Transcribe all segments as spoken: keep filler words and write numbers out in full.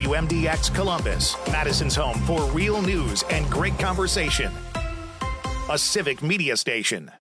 W M D X Columbus, Madison's home for real news and great conversation. A civic media station.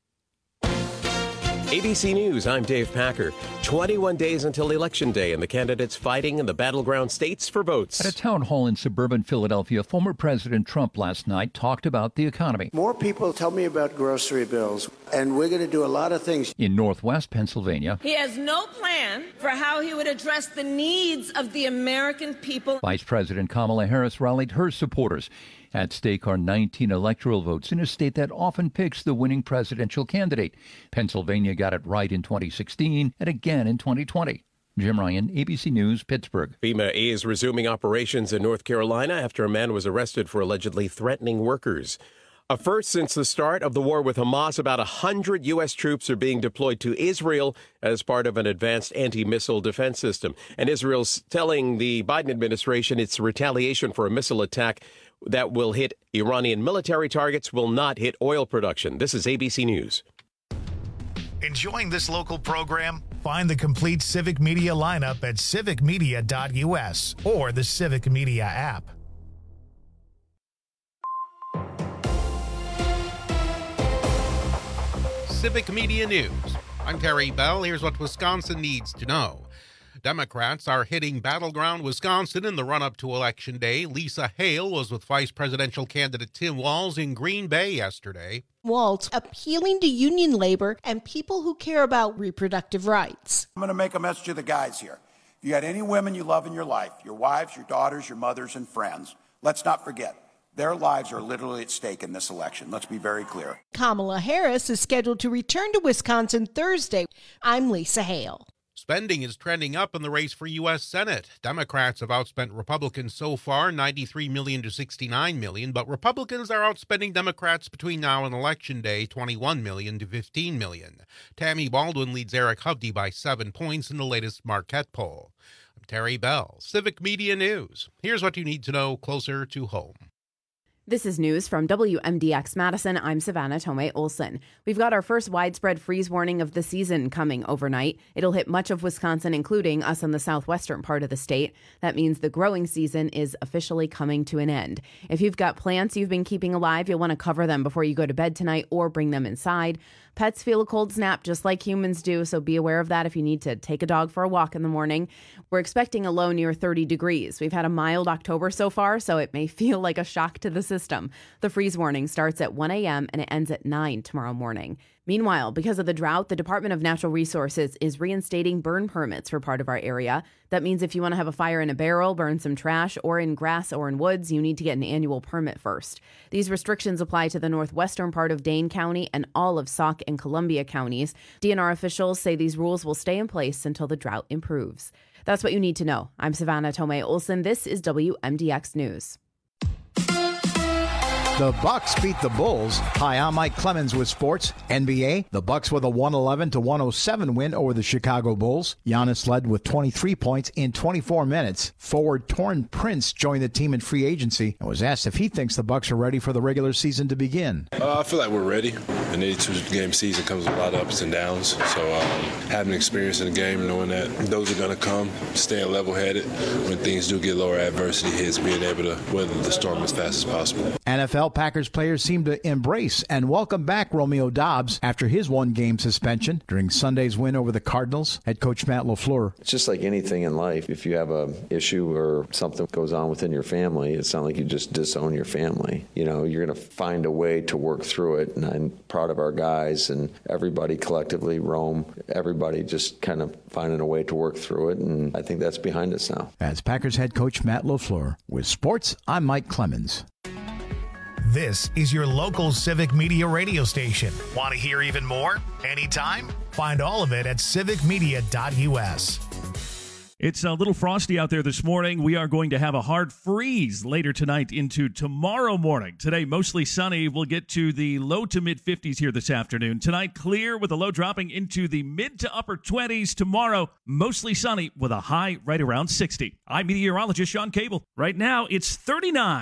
A B C News, I'm Dave Packer. twenty-one days until Election Day, and the candidates fighting in the battleground states for votes. At a town hall in suburban Philadelphia, former President Trump last night talked about the economy. More people tell me about grocery bills, and we're going to do a lot of things. In northwest Pennsylvania, he has no plan for how he would address the needs of the American people. Vice President Kamala Harris rallied her supporters. At stake are nineteen electoral votes in a state that often picks the winning presidential candidate. Pennsylvania got it right in twenty sixteen and again in twenty twenty. Jim Ryan, A B C News, Pittsburgh. FEMA is resuming operations in North Carolina after a man was arrested for allegedly threatening workers. A first since the start of the war with Hamas, about one hundred U S troops are being deployed to Israel as part of an advanced anti-missile defense system. And Israel's telling the Biden administration it's retaliation for a missile attack that will hit Iranian military targets, will not hit oil production. This is A B C News. Enjoying this local program? Find the complete Civic Media lineup at civic media dot u s or the Civic Media app. Civic Media News. I'm Terry Bell. Here's what Wisconsin needs to know. Democrats are hitting battleground Wisconsin in the run-up to Election Day. Lisa Hale was with Vice Presidential candidate Tim Walz in Green Bay yesterday. Walz appealing to union labor and people who care about reproductive rights. I'm going to make a message to the guys here. If you got any women you love in your life, your wives, your daughters, your mothers, and friends, let's not forget, their lives are literally at stake in this election. Let's be very clear. Kamala Harris is scheduled to return to Wisconsin Thursday. I'm Lisa Hale. Spending is trending up in the race for U S Senate. Democrats have outspent Republicans so far, ninety-three million dollars to sixty-nine million dollars, but Republicans are outspending Democrats between now and Election Day, twenty-one million dollars to fifteen million dollars. Tammy Baldwin leads Eric Hovde by seven points in the latest Marquette poll. I'm Terry Bell, Civic Media News. Here's what you need to know closer to home. This is news from W M D X Madison. I'm Savannah Tomei Olson. We've got our first widespread freeze warning of the season coming overnight. It'll hit much of Wisconsin, including us in the southwestern part of the state. That means the growing season is officially coming to an end. If you've got plants you've been keeping alive, you'll want to cover them before you go to bed tonight or bring them inside. Pets feel a cold snap just like humans do, so be aware of that if you need to take a dog for a walk in the morning. We're expecting a low near thirty degrees. We've had a mild October so far, so it may feel like a shock to the system. The freeze warning starts at one a.m. and it ends at nine tomorrow morning. Meanwhile, because of the drought, the Department of Natural Resources is reinstating burn permits for part of our area. That means if you want to have a fire in a barrel, burn some trash, or in grass or in woods, you need to get an annual permit first. These restrictions apply to the northwestern part of Dane County and all of Sauk and Columbia counties. D N R officials say these rules will stay in place until the drought improves. That's what you need to know. I'm Savannah Tomei Olson. This is W M D X News. The Bucks beat the Bulls. Hi, I'm Mike Clemens with sports. N B A, the Bucks with a one eleven to one oh seven win over the Chicago Bulls. Giannis led with twenty-three points in twenty-four minutes. Forward Taurean Prince joined the team in free agency and was asked if he thinks the Bucks are ready for the regular season to begin. Uh, I feel like we're ready. An eighty-two game season comes with a lot of ups and downs. So um, having experience in the game, knowing that those are going to come, staying level-headed when things do get lower, adversity hits, being able to weather the storm as fast as possible. N F L Packers players seem to embrace and welcome back Romeo Doubs after his one-game suspension during Sunday's win over the Cardinals. Head coach Matt LaFleur. It's just like anything in life. If you have an issue or something goes on within your family, it's not like you just disown your family. You know, you're going to find a way to work through it, and I'm proud of our guys and everybody collectively, Rome, everybody just kind of finding a way to work through it, and I think that's behind us now. As Packers head coach Matt LaFleur. With sports, I'm Mike Clemens. This is your local Civic Media radio station. Want to hear even more? Anytime? Find all of it at civic media dot u s. It's a little frosty out there this morning. We are going to have a hard freeze later tonight into tomorrow morning. Today, mostly sunny. We'll get to the low to mid fifties here this afternoon. Tonight, clear with a low dropping into the mid to upper twenties. Tomorrow, mostly sunny with a high right around sixty. I'm meteorologist Sean Cable. Right now, it's thirty-nine.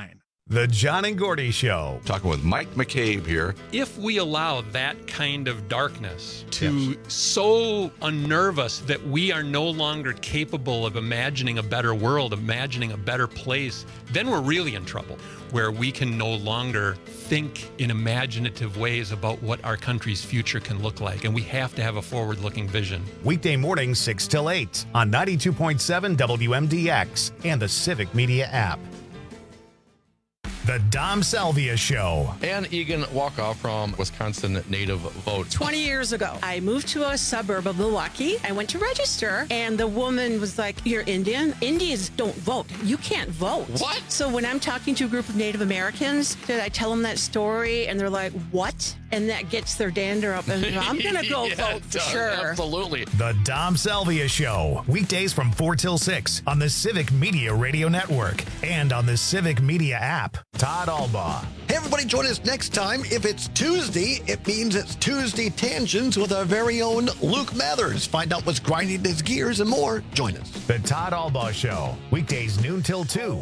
The John and Gordy Show. Talking with Mike McCabe here. If we allow that kind of darkness to yes. so unnerve us that we are no longer capable of imagining a better world, imagining a better place, then we're really in trouble, where we can no longer think in imaginative ways about what our country's future can look like. And we have to have a forward-looking vision. Weekday mornings, six till eight on ninety-two point seven W M D X and the Civic Media app. The Dom Salvia Show. Ann Egan Walkoff from Wisconsin Native Vote. twenty years ago, I moved to a suburb of Milwaukee. I went to register, and the woman was like, "You're Indian? Indians don't vote. You can't vote." What? So when I'm talking to a group of Native Americans, I tell them that story, and they're like, "What?" And that gets their dander up, and I'm going to go yeah, vote for sure. Absolutely. The Dom Salvia Show. Weekdays from four till six on the Civic Media Radio Network and on the Civic Media app. Todd Albaugh. Hey, everybody, join us next time. If it's Tuesday, it means it's Tuesday Tangents with our very own Luke Mathers. Find out what's grinding his gears and more. Join us. The Todd Albaugh Show. Weekdays noon till two.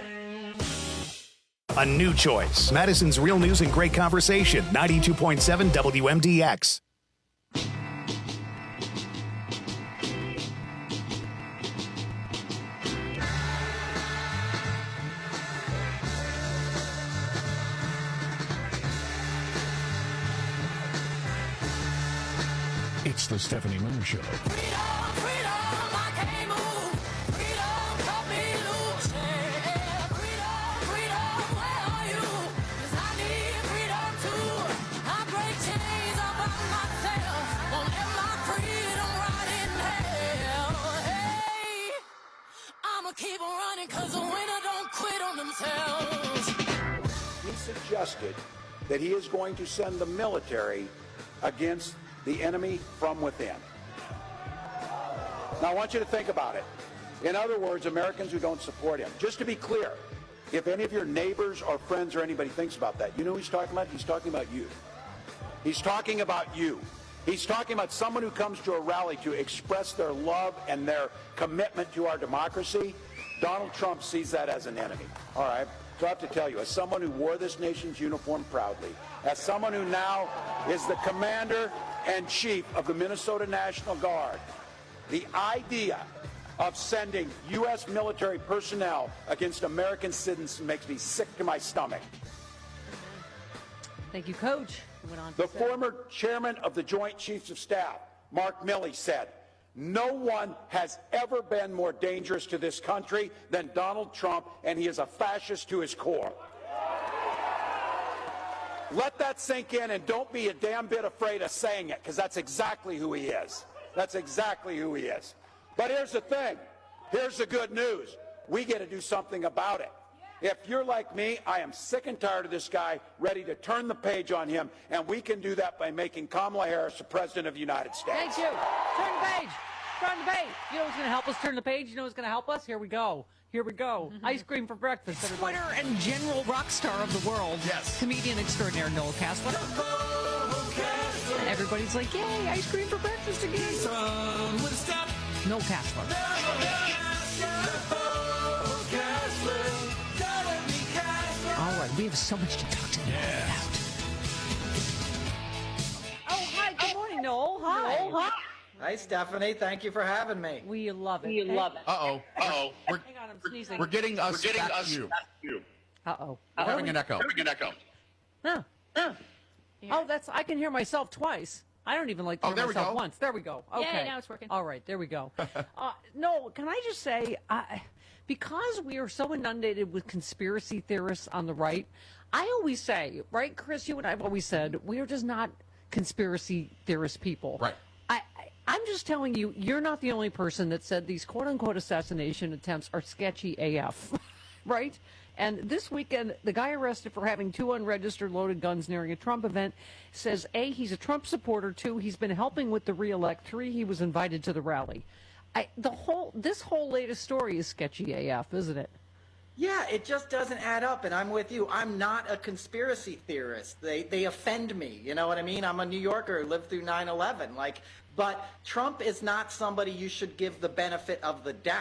A new choice. Madison's Real News and Great Conversation. ninety-two point seven W M D X. It's the Stephanie Miller Show. Keep on running because the winner don't quit on themselves. He suggested that he is going to send the military against the enemy from within. Now I want you to think about it. In other words, Americans who don't support him. Just to be clear, if any of your neighbors or friends or anybody thinks about that, you know who he's talking about? He's talking about you. He's talking about you. He's talking about someone who comes to a rally to express their love and their commitment to our democracy. Donald Trump sees that as an enemy. All right. So I have to tell you, as someone who wore this nation's uniform proudly, as someone who now is the commander and chief of the Minnesota National Guard, the idea of sending U S military personnel against American citizens makes me sick to my stomach. Thank you, Coach. Went on to the say. former chairman of the Joint Chiefs of Staff, Mark Milley, said, "No one has ever been more dangerous to this country than Donald Trump, and he is a fascist to his core." Let that sink in, and don't be a damn bit afraid of saying it, because that's exactly who he is. That's exactly who he is. But here's the thing. Here's the good news. We get to do something about it. If you're like me, I am sick and tired of this guy, ready to turn the page on him, and we can do that by making Kamala Harris the President of the United States. Thank you. Turn the page. Turn the page. You know what's going to help us turn the page? You know what's going to help us? Here we go. Here we go. Mm-hmm. Ice cream for breakfast, everybody. Twitter and general rock star of the world. Yes. Comedian extraordinaire Noel Casler. And everybody's like, yay, ice cream for breakfast again. Noel Casler. All right, we have so much to talk to Noel yeah. about. Oh, hi. Good morning, Noel. Hi. Noel, hi. Hi, Stephanie. Thank you for having me. We love it. We hey. love it. Uh-oh. Uh-oh. We're, Hang on, I'm sneezing. We're getting us We're getting back us to you. you. Uh-oh. We're having we? an echo. Having an echo. No. No. Yeah. Oh, that's, I can hear myself twice. I don't even like to oh, hear there myself we go. once. There we go. Okay. Yeah, now it's working. All right, there we go. uh, no, can I just say, I, because we are so inundated with conspiracy theorists on the right, I always say, right, Chris, you and I have always said, we are just not conspiracy theorist people. Right. I, I, I'm just telling you, you're not the only person that said these quote-unquote assassination attempts are sketchy A F, right? And this weekend, the guy arrested for having two unregistered loaded guns near a Trump event says, A, he's a Trump supporter, two, he's been helping with the re-elect, three, he was invited to the rally. I, the whole, this whole latest story is sketchy A F, isn't it? Yeah, it just doesn't add up, and I'm with you. I'm not a conspiracy theorist. They they offend me, you know what I mean? I'm a New Yorker who lived through nine eleven. Like, but Trump is not somebody you should give the benefit of the doubt.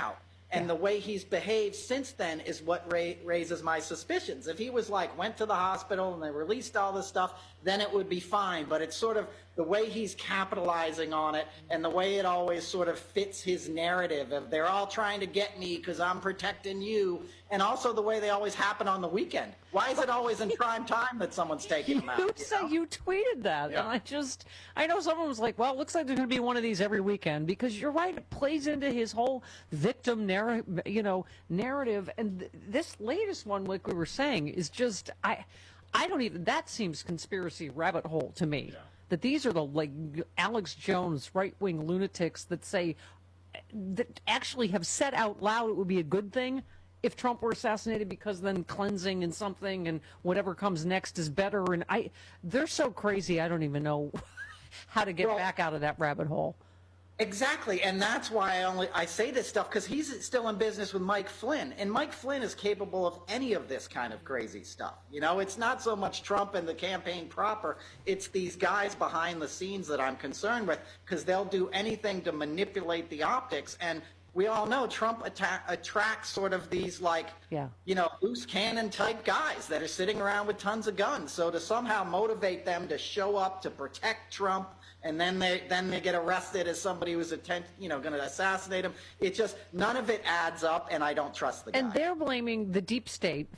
And the way he's behaved since then is what ra- raises my suspicions. If he was like, went to the hospital and they released all this stuff, then it would be fine. But it's sort of the way he's capitalizing on it and the way it always sort of fits his narrative of they're all trying to get me because I'm protecting you. And also the way they always happen on the weekend. Why is it always in prime time that someone's taking them out? You You said know? you tweeted that, Yeah. and I just, I know someone was like, well, it looks like there's going to be one of these every weekend, because you're right, it plays into his whole victim narrative, you know, narrative, and th- this latest one, like we were saying, is just, I, I don't even, that seems conspiracy rabbit hole to me, yeah. that these are the, like, Alex Jones right-wing lunatics that say, that actually have said out loud it would be a good thing if Trump were assassinated, because then cleansing and something and whatever comes next is better. And I, they're so crazy, I don't even know how to get well, back out of that rabbit hole. Exactly, and that's why I only I say this stuff, because he's still in business with Mike Flynn, and Mike Flynn is capable of any of this kind of crazy stuff. You know, it's not so much Trump and the campaign proper, it's these guys behind the scenes that I'm concerned with, because they'll do anything to manipulate the optics. And we all know Trump atta- attracts sort of these, like, yeah. you know, loose cannon type guys that are sitting around with tons of guns. So to somehow motivate them to show up to protect Trump, and then they then they get arrested as somebody who's attempt, you know, going to assassinate him. It just, none of it adds up, and I don't trust the guy. And they're blaming the deep state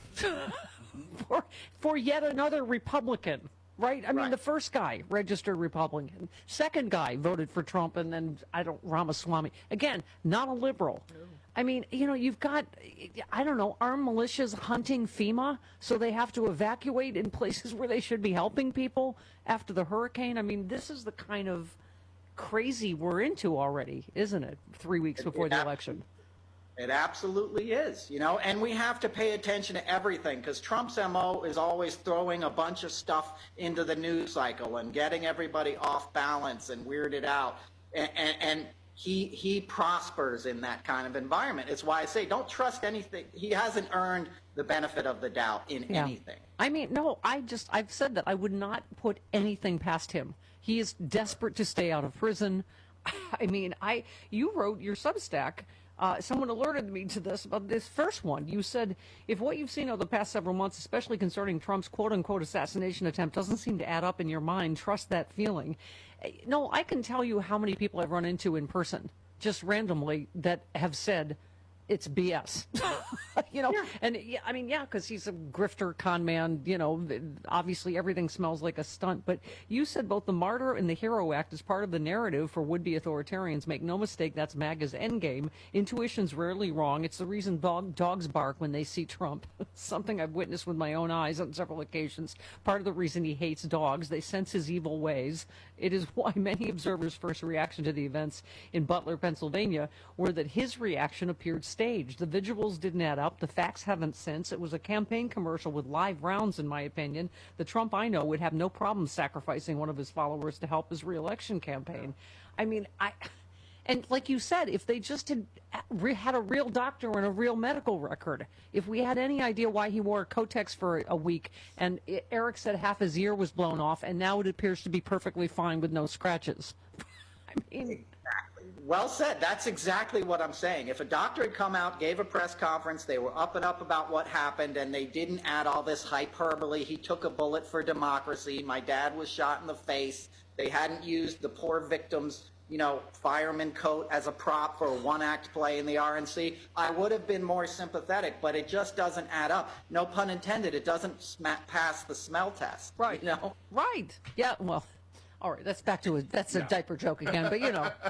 for for yet another Republican. Right? I mean, right. the first guy, registered Republican. Second guy voted for Trump, and then, I don't, Ramaswamy. Again, not a liberal. No. I mean, you know, you've got, I don't know, armed militias hunting FEMA, so they have to evacuate in places where they should be helping people after the hurricane. I mean, this is the kind of crazy we're into already, isn't it? Three weeks before the election. It absolutely is, you know, and we have to pay attention to everything, because Trump's M O is always throwing a bunch of stuff into the news cycle and getting everybody off balance and weirded out. And, and, and he he prospers in that kind of environment. It's why I say don't trust anything. He hasn't earned the benefit of the doubt in yeah. anything. I mean, no, I just, I've said that I would not put anything past him. He is desperate to stay out of prison. I mean, I you wrote your Substack. Uh, someone alerted me to this about this first one. You said, if what you've seen over the past several months, especially concerning Trump's quote-unquote assassination attempt, doesn't seem to add up in your mind, trust that feeling. No, I can tell you how many people I've run into in person, just randomly, that have said it's B S. you know, yeah. and yeah, I mean, yeah, because he's a grifter, con man, you know, obviously everything smells like a stunt. But you said both the Martyr and the Hero Act is part of the narrative for would-be authoritarians. Make no mistake, that's MAGA's endgame. Intuition's rarely wrong. It's the reason dog, dogs bark when they see Trump. Something I've witnessed with my own eyes on several occasions. Part of the reason he hates dogs. They sense his evil ways. It is why many observers' first reaction to the events in Butler, Pennsylvania, were that his reaction appeared staged. The visuals didn't add up. The facts haven't since. It was a campaign commercial with live rounds, in my opinion. The Trump I know would have no problem sacrificing one of his followers to help his reelection campaign. I mean, I... And like you said, if they just had had a real doctor and a real medical record, if we had any idea why he wore Kotex for a week, and Eric said half his ear was blown off, and now it appears to be perfectly fine with no scratches. I mean... Well said. That's exactly what I'm saying. If a doctor had come out, gave a press conference, they were up and up about what happened, and they didn't add all this hyperbole, he took a bullet for democracy, my dad was shot in the face, they hadn't used the poor victim's, you know, fireman coat as a prop for a one-act play in the R N C, I would have been more sympathetic, but it just doesn't add up. No pun intended, it doesn't sm- pass the smell test. Right. You know? Right. Yeah, well, all right, that's back to a, that's a yeah. diaper joke again, but you know.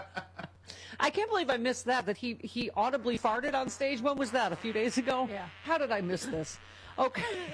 I can't believe I missed that, that he, he audibly farted on stage. When was that, a few days ago? Yeah. How did I miss this? Okay.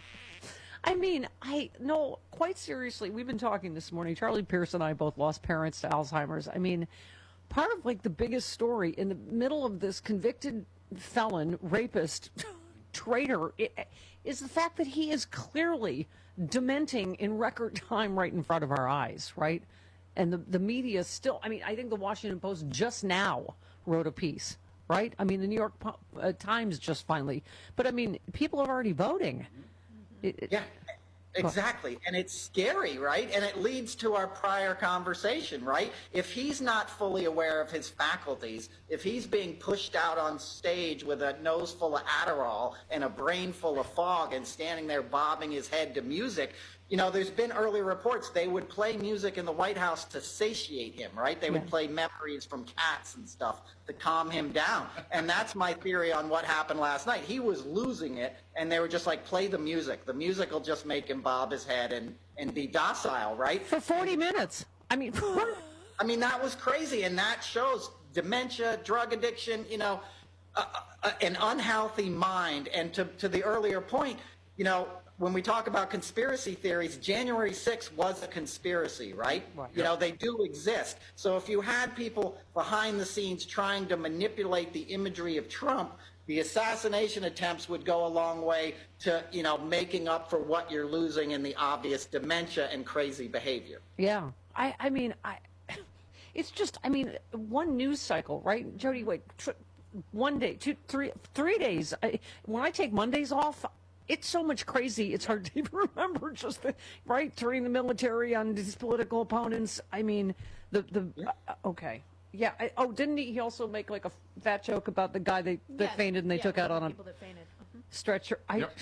I mean, I, no, quite seriously, we've been talking this morning. Charlie Pierce and I both lost parents to Alzheimer's. I mean, part of, like, the biggest story in the middle of this convicted felon, rapist, traitor, is the fact that he is clearly dementing in record time right in front of our eyes, right? And the, the media still, I mean, I think the Washington Post just now wrote a piece, right? I mean, the New York uh, Times just finally. But, I mean, people are already voting. It, it, yeah. Exactly. And it's scary, right? And it leads to our prior conversation, right? If he's not fully aware of his faculties, if he's being pushed out on stage with a nose full of Adderall and a brain full of fog and standing there bobbing his head to music, you know, there's been early reports they would play music in the White House to satiate him, right? They would Yeah. play memories from Cats and stuff to calm him down. And that's my theory on what happened last night. He was losing it, and they were just like, play the music. The music will just make him bob his head and, and be docile, right? For forty minutes. I mean, I mean, that was crazy, and that shows dementia, drug addiction, you know, uh, uh, an unhealthy mind. And to, to the earlier point, you know, when we talk about conspiracy theories, January sixth was a conspiracy, right? Right. You know, they do exist. So if you had people behind the scenes trying to manipulate the imagery of Trump, the assassination attempts would go a long way to, you know, making up for what you're losing in the obvious dementia and crazy behavior. yeah. I, I mean, I. It's just, I mean, one news cycle, right? Jody, wait, tr- one day, two, three, three days. I, when I take Mondays off, it's so much crazy, it's hard to even remember just the, right, turning the military on these political opponents. I mean, the, the Yeah. uh, okay. Yeah. I, oh, didn't he, he also make like a fat joke about the guy they, that Yes. fainted and they Yeah, took out on a people that fainted. Mhm. stretcher? I, Yep.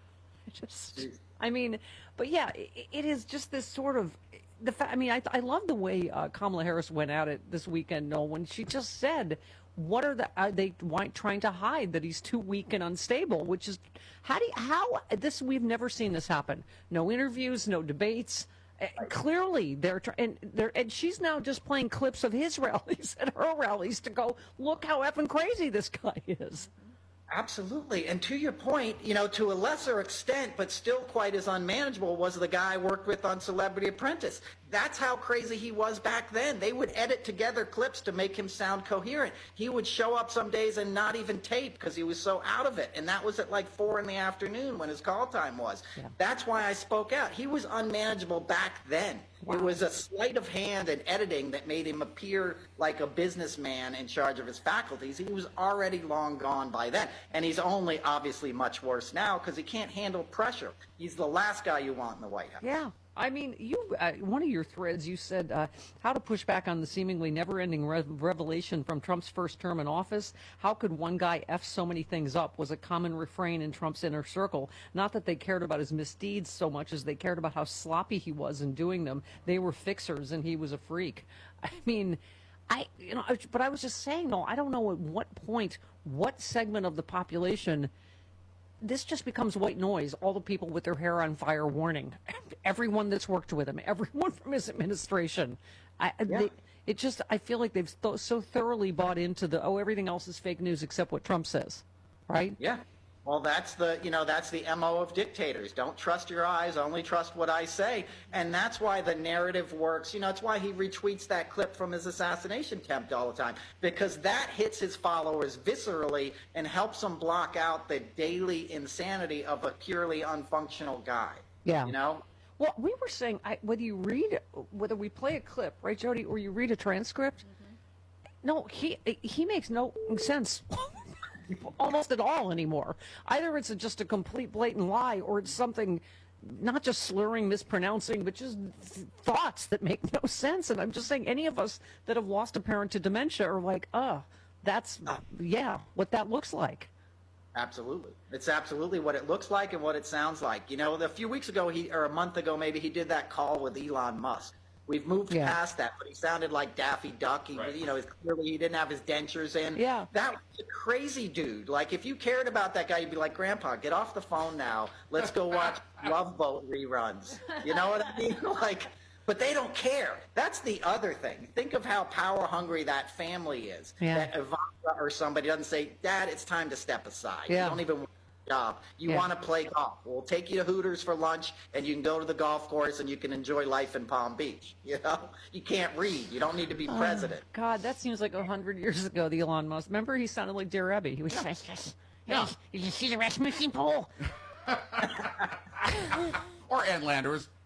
I just, I mean, but yeah, it, it is just this sort of, the fact, I mean, I, I love the way uh, Kamala Harris went at it this weekend, Noel, when she just said, what are the, are they why, trying to hide that he's too weak and unstable, which is, how do you, how, this, we've never seen this happen. No interviews, no debates. Uh, Clearly, they're trying, and they're, and she's now just playing clips of his rallies and her rallies to go, look how effing crazy this guy is. Absolutely. And to your point, you know, to a lesser extent, but still quite as unmanageable, was the guy I worked with on Celebrity Apprentice. That's how crazy he was back then. They would edit together clips to make him sound coherent. He would show up some days and not even tape because he was so out of it. And that was at like four in the afternoon when his call time was. Yeah. That's why I spoke out. He was unmanageable back then. Wow. It was a sleight of hand and editing that made him appear like a businessman in charge of his faculties. He was already long gone by then. And he's only obviously much worse now because he can't handle pressure. He's the last guy you want in the White House. Yeah. I mean, you uh, one of your threads, you said uh, how to push back on the seemingly never-ending re- revelation from Trump's first term in office. How could one guy F so many things up was a common refrain in Trump's inner circle. Not that they cared about his misdeeds so much as they cared about how sloppy he was in doing them. They were fixers and he was a freak. I mean, I, you know, but I was just saying, no, I don't know at what point, what segment of the population this just becomes white noise. All the people with their hair on fire warning, everyone that's worked with him, everyone from his administration. I, Yeah. they, it just, I feel like they've th- so thoroughly bought into the, oh, everything else is fake news except what Trump says, right? Yeah. Well, that's the, you know, that's the M O of dictators. Don't trust your eyes, only trust what I say. And that's why the narrative works. You know, it's why he retweets that clip from his assassination attempt all the time, because that hits his followers viscerally and helps them block out the daily insanity of a purely unfunctional guy. Yeah. You know? Well, we were saying, I, whether you read, whether we play a clip, right, Jody, or you read a transcript, no, he he makes no sense almost at all anymore. Either it's a, just a complete blatant lie, or it's something not just slurring, mispronouncing, but just th- thoughts that make no sense. And I'm just saying, any of us that have lost a parent to dementia are like, uh, that's, yeah, what that looks like. Absolutely. It's absolutely what it looks like and what it sounds like. You know, a few weeks ago, he or a month ago maybe, he did that call with Elon Musk. We've moved Yeah. past that, but he sounded like Daffy Duck. He, you know, clearly he didn't have his dentures in. Yeah. That was a crazy dude. Like, if you cared about that guy, you'd be like, Grandpa, get off the phone now. Let's go watch Love Boat reruns. You know what I mean? Like, but they don't care. That's the other thing. Think of how power hungry that family is. Yeah. That Ivanka or somebody doesn't say, Dad, it's time to step aside. Yeah. You don't even want a job. You Yeah. want to play golf. We'll take you to Hooters for lunch, and you can go to the golf course, and you can enjoy life in Palm Beach. You know, you can't read. You don't need to be Oh, president. God, that seems like a hundred years ago, the Elon Musk. Remember, he sounded like Dear Abby. He was like, Yeah. hey, did you see the Rasmussen poll? Or Ann Landers.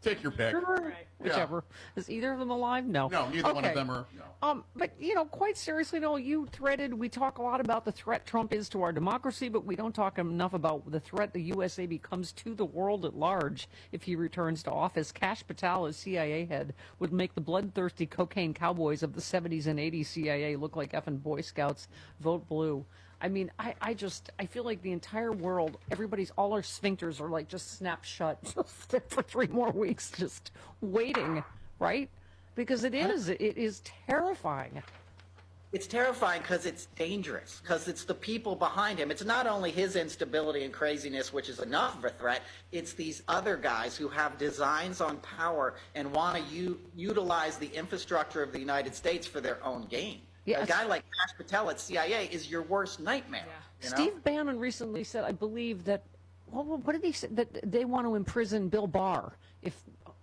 Take your pick. Sure. Whichever. Is either of them alive? No. No, neither okay. one of them are. No. Um, but, you know, quite seriously, no, you threaded, we talk a lot about the threat Trump is to our democracy, but we don't talk enough about the threat the U S A becomes to the world at large if he returns to office. Kash Patel, as C I A head, would make the bloodthirsty cocaine cowboys of the seventies and eighties C I A look like effing Boy Scouts. Vote blue. I mean, I, I just, I feel like the entire world, everybody's, all our sphincters are like just snapped shut for three more weeks, just waiting, right? Because it is, it is terrifying. It's terrifying because it's dangerous, because it's the people behind him. It's not only his instability and craziness, which is enough of a threat, it's these other guys who have designs on power and want to u- utilize the infrastructure of the United States for their own gain. Yes. A guy like Kash Patel at C I A is your worst nightmare. Yeah. You know? Steve Bannon recently said, I believe that, well, what did he say? That they want to imprison Bill Barr. If,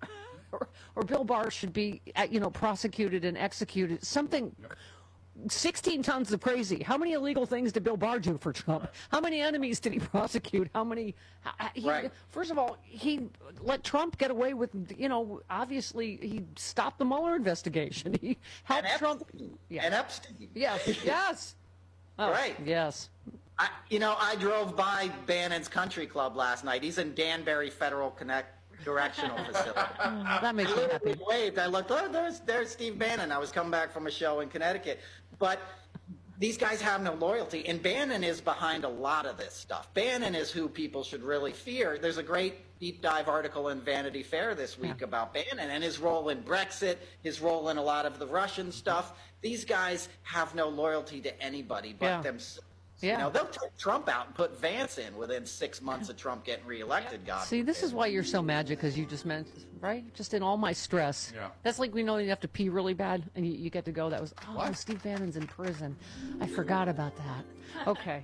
or, or Bill Barr should be, you know, prosecuted and executed. Something... Yeah. sixteen tons of crazy. How many illegal things did Bill Barr do for Trump? Right. How many enemies did he prosecute? How many? He, right. First of all, he let Trump get away with, you know, obviously he stopped the Mueller investigation. He helped and Trump. Epstein. Yes. And Epstein. Yes, yes. Oh, right. Yes. I, you know, I drove by Bannon's Country Club last night. He's in Danbury Federal Connect. Correctional facility. Oh, that makes I me happy. Waved. I looked. Oh, there's there's Steve Bannon. I was coming back from a show in Connecticut, but these guys have no loyalty, and Bannon is behind a lot of this stuff. Bannon is who people should really fear. There's a great deep dive article in Vanity Fair this week yeah. about Bannon and his role in Brexit, his role in a lot of the Russian stuff. These guys have no loyalty to anybody but yeah. themselves. Yeah. You know, they'll take Trump out and put Vance in within six months of Trump getting reelected. God. See, this is why you're so magic, because you just meant, right? Just in all my stress. Yeah. That's like we know you have to pee really bad, and you, you get to go. That was, oh, what? Steve Bannon's in prison. I forgot about that. Okay.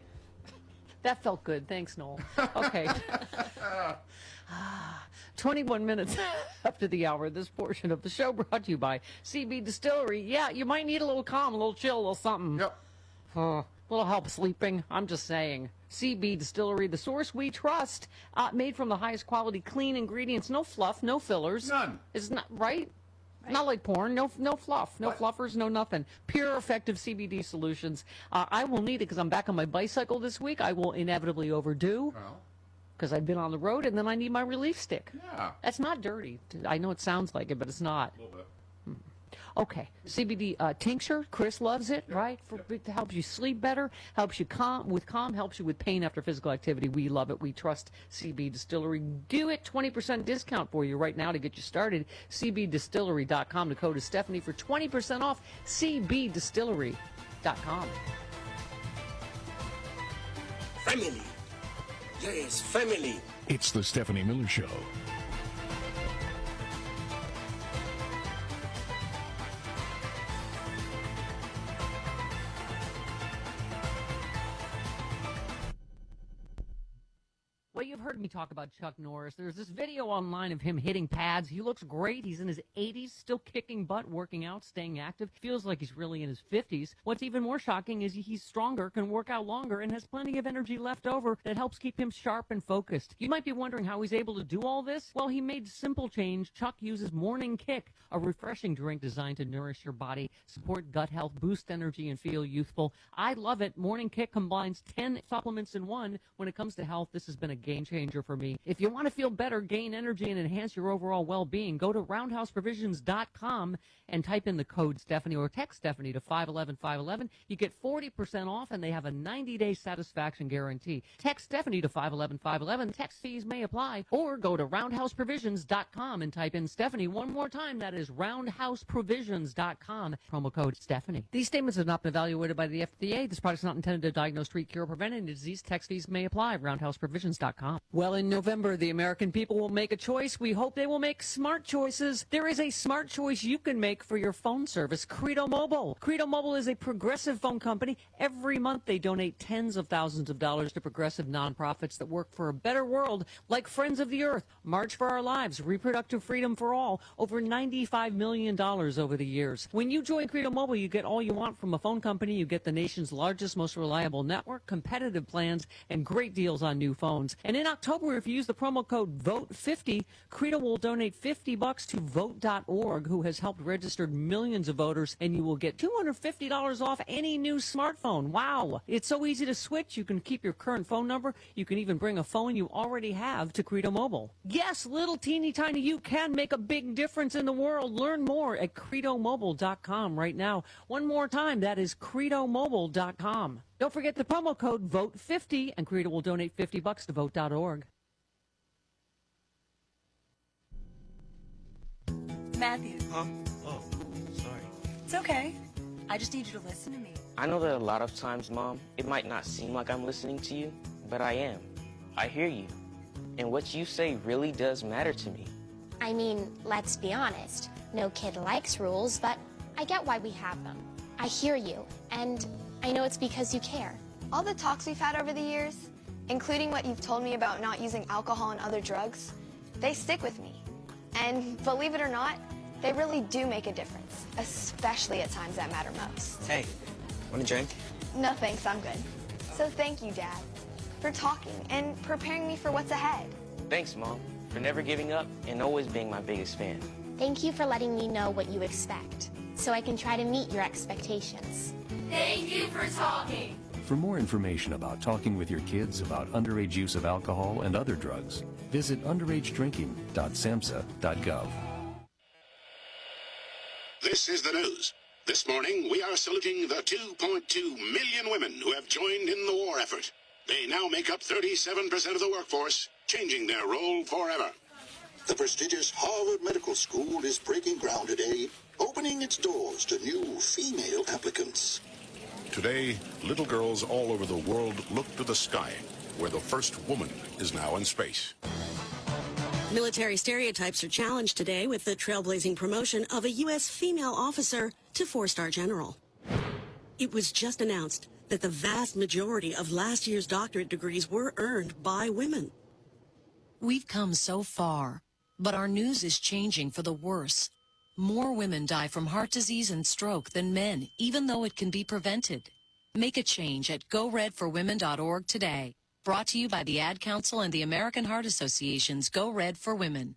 That felt good. Thanks, Noel. Okay. twenty-one minutes after the hour, this portion of the show brought to you by C B Distillery. Yeah, you might need a little calm, a little chill, a little something. Yep. Uh, A little help sleeping. I'm just saying. C B Distillery, the source we trust, uh, made from the highest quality, clean ingredients, no fluff, no fillers. None. It's not right. Right. Not like porn. No, no fluff, no what? fluffers, no nothing. Pure, effective C B D solutions. Uh, I will need it because I'm back on my bicycle this week. I will inevitably overdo because I've been on the road, and then I need my relief stick. Yeah. That's not dirty. I know it sounds like it, but it's not. A little bit. Okay, C B D uh, tincture. Chris loves it, yep. right? For, yep. It helps you sleep better, helps you calm with calm, helps you with pain after physical activity. We love it. We trust C B Distillery. Do it. twenty percent discount for you right now to get you started. C B distillery dot com. The code is Stephanie for twenty percent off. C B distillery dot com. Family. Yes, family. It's the Stephanie Miller Show. Well, you've heard me talk about Chuck Norris. There's this video online of him hitting pads. He looks great. He's in his eighties, still kicking butt, working out, staying active. Feels like he's really in his fifties. What's even more shocking is he's stronger, can work out longer, and has plenty of energy left over that helps keep him sharp and focused. You might be wondering how he's able to do all this. Well, he made simple change. Chuck uses Morning Kick, a refreshing drink designed to nourish your body, support gut health, boost energy, and feel youthful. I love it. Morning Kick combines ten supplements in one. When it comes to health, this has been a game changer for me. If you want to feel better, gain energy, and enhance your overall well-being, go to roundhouse provisions dot com and type in the code Stephanie or text Stephanie to five one one five one one. You get forty percent off, and they have a ninety-day satisfaction guarantee. Text Stephanie to five one one five one one. Text fees may apply. Or go to roundhouse provisions dot com and type in Stephanie one more time. That is roundhouse provisions dot com. Promo code Stephanie. These statements have not been evaluated by the F D A. This product is not intended to diagnose, treat, cure, or prevent any disease. Text fees may apply. roundhouse provisions dot com. Well, in November, the American people will make a choice. We hope they will make smart choices. There is a smart choice you can make for your phone service, Credo Mobile. Credo Mobile is a progressive phone company. Every month, they donate tens of thousands of dollars to progressive nonprofits that work for a better world, like Friends of the Earth, March for Our Lives, Reproductive Freedom for All, over ninety-five million dollars over the years. When you join Credo Mobile, you get all you want from a phone company. You get the nation's largest, most reliable network, competitive plans, and great deals on new phones. And in October, if you use the promo code vote fifty, Credo will donate fifty bucks to vote dot org, who has helped register millions of voters, and you will get two hundred fifty dollars off any new smartphone. Wow. It's so easy to switch. You can keep your current phone number. You can even bring a phone you already have to Credo Mobile. Yes, little teeny tiny you can make a big difference in the world. Learn more at credo mobile dot com right now. One more time, that is credo mobile dot com. Don't forget the promo code vote fifty, and Credo will donate fifty bucks to vote dot org. Matthew. Huh? Oh, sorry. It's okay. I just need you to listen to me. I know that a lot of times, Mom, it might not seem like I'm listening to you, but I am. I hear you. And what you say really does matter to me. I mean, let's be honest. No kid likes rules, but I get why we have them. I hear you, and I know it's because you care. All the talks we've had over the years, including what you've told me about not using alcohol and other drugs, they stick with me. And believe it or not, they really do make a difference, especially at times that matter most. Hey, want a drink? No thanks, I'm good. So thank you, Dad, for talking and preparing me for what's ahead. Thanks, Mom, for never giving up and always being my biggest fan. Thank you for letting me know what you expect, so I can try to meet your expectations. Thank you for talking. For more information about talking with your kids about underage use of alcohol and other drugs, visit underage drinking dot samhsa dot gov. This is the news. This morning, we are saluting the two point two million women who have joined in the war effort. They now make up thirty-seven percent of the workforce, changing their role forever. The prestigious Harvard Medical School is breaking ground today, opening its doors to new female applicants. Today, little girls all over the world look to the sky, where the first woman is now in space. Military stereotypes are challenged today with the trailblazing promotion of a U S female officer to four-star general. It was just announced that the vast majority of last year's doctorate degrees were earned by women. We've come so far, but our news is changing for the worse. More women die from heart disease and stroke than men, even though it can be prevented. Make a change at go red for women dot org today. Brought to you by the Ad Council and the American Heart Association's Go Red for Women.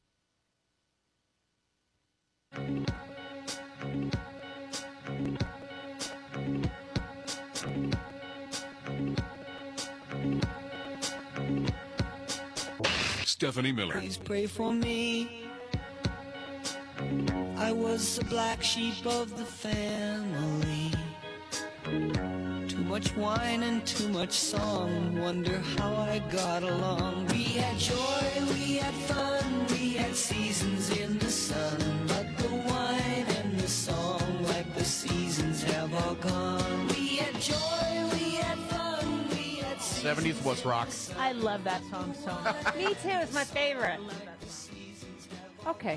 Stephanie Miller. Please pray for me. I was the black sheep of the family. Too much wine and too much song. Wonder how I got along. We had joy, we had fun, we had seasons in the sun. But the wine and the song, like the seasons, have all gone. We had joy, we had fun, we had seasons. seventies was rock. I love that song so much. Me too. It's my favorite. Okay.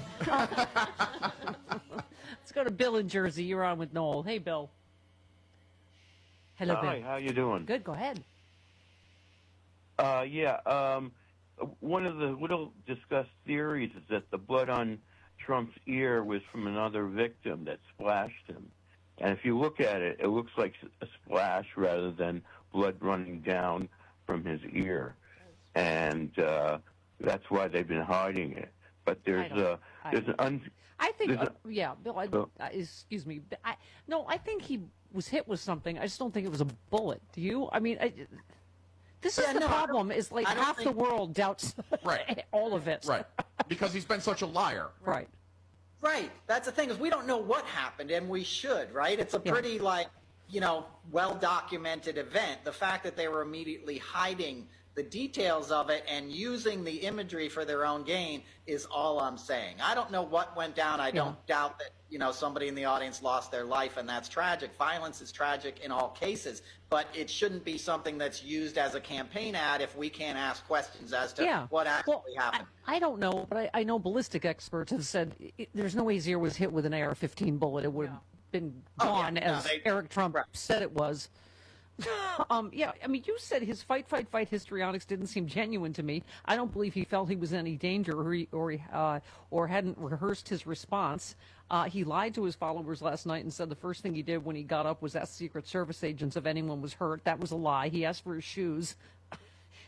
Let's go to Bill in Jersey. You're on with Noel. Hey, Bill. Hello, Hi, Bill. how you doing? Good. Go ahead. Uh, yeah, um, one of the little discussed theories is that the blood on Trump's ear was from another victim that splashed him. And if you look at it, it looks like a splash rather than blood running down from his ear. And uh, that's why they've been hiding it. But there's a there's an un. I think, there's uh, a- yeah, Bill. I, Oh. uh, excuse me. I, no, I think he was hit with something. I just don't think it was a bullet. Do you? I mean, I, this is Yeah, the no, I don't- problem. Is like I don't half think- the world doubts Right. all of it. Right. Because he's been such a liar. Right. Right. That's the thing, is we don't know what happened, and we should, right? It's a Yeah. pretty, like, you know, well-documented event. The fact that they were immediately hiding the details of it and using the imagery for their own gain is all I'm saying. I don't know what went down. I don't doubt that, you know, somebody in the audience lost their life, and that's tragic. Violence is tragic in all cases, but it shouldn't be something that's used as a campaign ad if we can't ask questions as to Yeah. what actually happened. I don't know, but I, I know ballistic experts have said it, there's no way his ear was hit with an A R fifteen bullet. It would have been Oh, yeah. gone, No, as they- Eric Trump said it was. um, yeah, I mean, you said his fight, fight, fight histrionics didn't seem genuine to me. I don't believe he felt he was in any danger, or he, or, he, uh, or hadn't rehearsed his response. Uh, he lied to his followers last night and said the first thing he did when he got up was ask Secret Service agents if anyone was hurt. That was a lie. He asked for his shoes.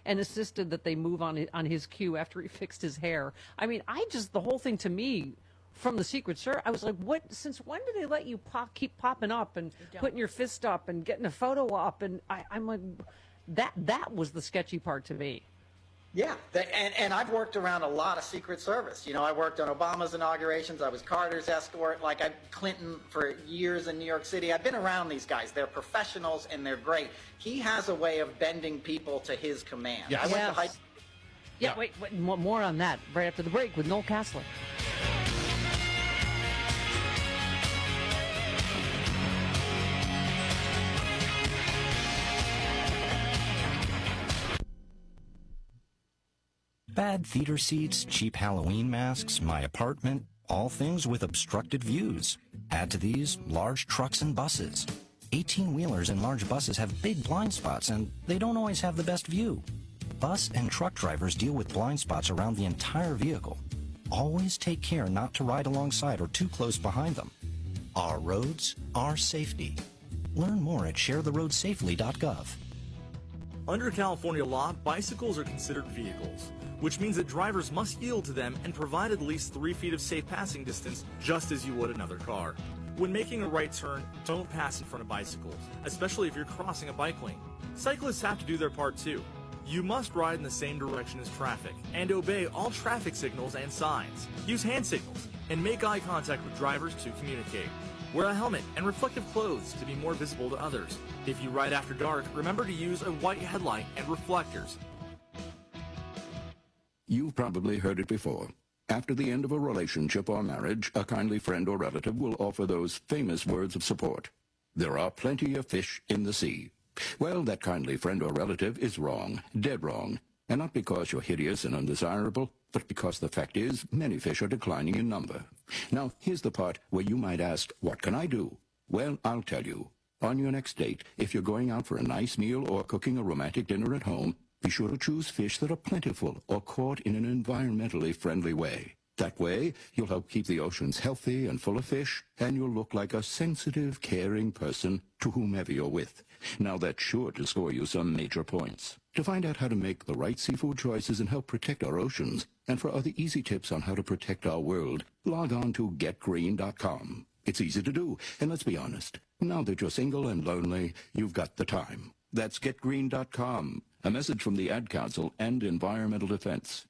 and insisted that they move on on his cue after he fixed his hair. I mean, I just, the whole thing to me, from the Secret Service, I was like, what, since when do they let you pop, keep popping up and putting your fist up and getting a photo up? And I, I'm like, that, that was the sketchy part to me. Yeah, the, and, and I've worked around a lot of Secret Service. You know, I worked on Obama's inaugurations. I was Carter's escort, like I, Clinton for years in New York City. I've been around these guys. They're professionals and they're great. He has a way of bending people to his command. Yes. I went Yes. to high- Yeah, yeah, wait, wait, more on that right after the break with Noel Casler. Bad theater seats, cheap Halloween masks, my apartment, all things with obstructed views. Add to these large trucks and buses. eighteen-wheelers and large buses have big blind spots, and they don't always have the best view. Bus and truck drivers deal with blind spots around the entire vehicle. Always take care not to ride alongside or too close behind them. Our roads, our safety. Learn more at share the road safely dot gov. Under California law, bicycles are considered vehicles, which means that drivers must yield to them and provide at least three feet of safe passing distance, just as you would another car. When making a right turn, don't pass in front of bicycles, especially if you're crossing a bike lane. Cyclists have to do their part too. You must ride in the same direction as traffic and obey all traffic signals and signs. Use hand signals and make eye contact with drivers to communicate. Wear a helmet and reflective clothes to be more visible to others. If you ride after dark, remember to use a white headlight and reflectors. You've probably heard it before. After the end of a relationship or marriage, a kindly friend or relative will offer those famous words of support. There are plenty of fish in the sea. Well, that kindly friend or relative is wrong, dead wrong. And not because you're hideous and undesirable, but because the fact is many fish are declining in number. Now, here's the part where you might ask, what can I do? Well, I'll tell you. On your next date, if you're going out for a nice meal or cooking a romantic dinner at home, be sure to choose fish that are plentiful or caught in an environmentally friendly way. That way, you'll help keep the oceans healthy and full of fish, and you'll look like a sensitive, caring person to whomever you're with. Now, that's sure to score you some major points. To find out how to make the right seafood choices and help protect our oceans, and for other easy tips on how to protect our world, log on to get green dot com. It's easy to do, and let's be honest, now that you're single and lonely, you've got the time. That's get green dot com. A message from the Ad Council and Environmental Defense.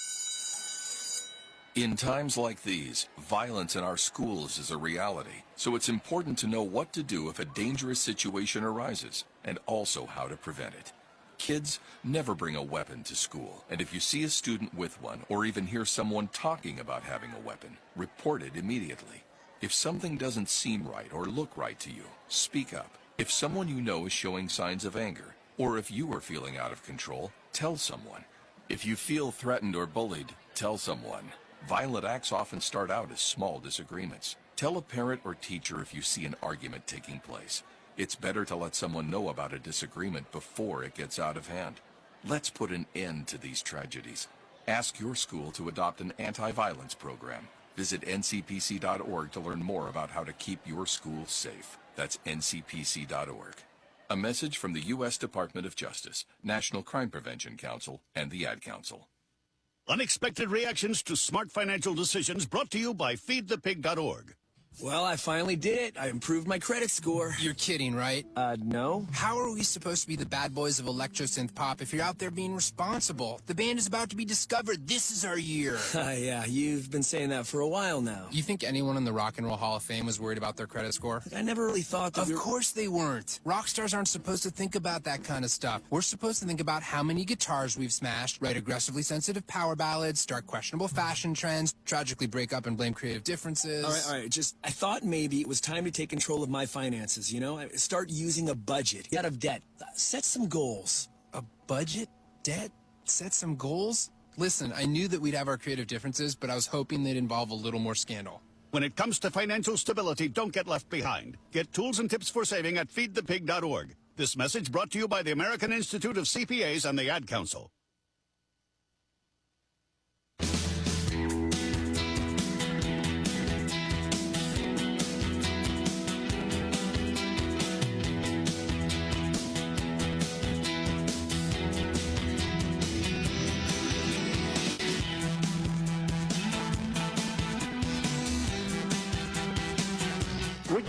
In times like these, violence in our schools is a reality, so it's important to know what to do if a dangerous situation arises, and also how to prevent it. Kids, never bring a weapon to school, and if you see a student with one, or even hear someone talking about having a weapon, report it immediately. If something doesn't seem right or look right to you, speak up. If someone you know is showing signs of anger, or if you are feeling out of control, tell someone. If you feel threatened or bullied, tell someone. Violent acts often start out as small disagreements. Tell a parent or teacher if you see an argument taking place. It's better to let someone know about a disagreement before it gets out of hand. Let's put an end to these tragedies. Ask your school to adopt an anti-violence program. Visit N C P C dot org to learn more about how to keep your school safe. That's N C P C dot org. A message from the U S Department of Justice, National Crime Prevention Council, and the Ad Council. Unexpected reactions to smart financial decisions brought to you by feed the pig dot org. Well, I finally did it. I improved my credit score. You're kidding, right? Uh, no. How are we supposed to be the bad boys of electro-synth pop if you're out there being responsible? The band is about to be discovered. This is our year. Uh, yeah, you've been saying that for a while now. You think anyone in the Rock and Roll Hall of Fame was worried about their credit score? I never really thought that. Of we were... course they weren't. Rock stars aren't supposed to think about that kind of stuff. We're supposed to think about how many guitars we've smashed, write aggressively sensitive power ballads, start questionable fashion trends, tragically break up and blame creative differences. All right, all right, just, I thought maybe it was time to take control of my finances, you know? Start using a budget, get out of debt, set some goals. A budget? Debt? Set some goals? Listen, I knew that we'd have our creative differences, but I was hoping they'd involve a little more scandal. When it comes to financial stability, don't get left behind. Get tools and tips for saving at feed the pig dot org. This message brought to you by the American Institute of C P As and the Ad Council.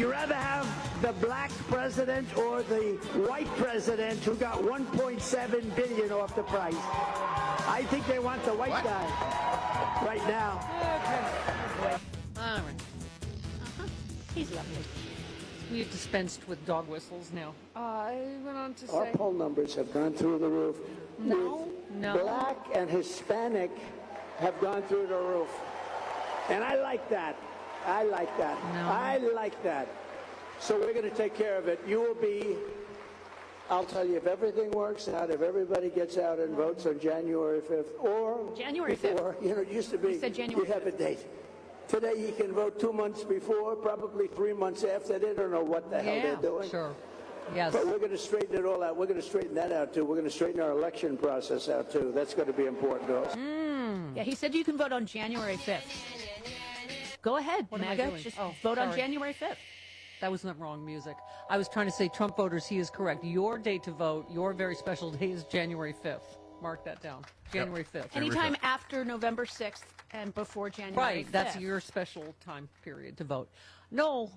you rather have the black president or the white president who got one point seven billion dollars off the price? I think they want the white what? guy right now. Okay. All right. Uh-huh. He's lovely. We have dispensed with dog whistles now. Uh, I went on to Our say... poll numbers have gone through the roof. No, With no. Black and Hispanic have gone through the roof. And I like that. I like that. No. I like that. So we're going to take care of it. You will be, I'll tell you, if everything works out, if everybody gets out and votes on January fifth, or January fifth. before, you know, it used to be, We said January you have a date. Today you can vote two months before, probably three months after. They don't know what the hell Yeah, they're doing. sure. Yes. But we're going to straighten it all out. We're going to straighten that out, too. We're going to straighten our election process out, too. That's going to be important to us. Mm. Yeah, he said you can vote on January fifth. Go ahead, What am I MAGA. doing? Just Oh, vote on sorry. January fifth. That was not wrong music. I was trying to say, Trump voters, he is correct. Your date to vote, your very special day is January fifth. Mark that down. January fifth. Anytime after November sixth and before January Right, fifth. that's your special time period to vote. No.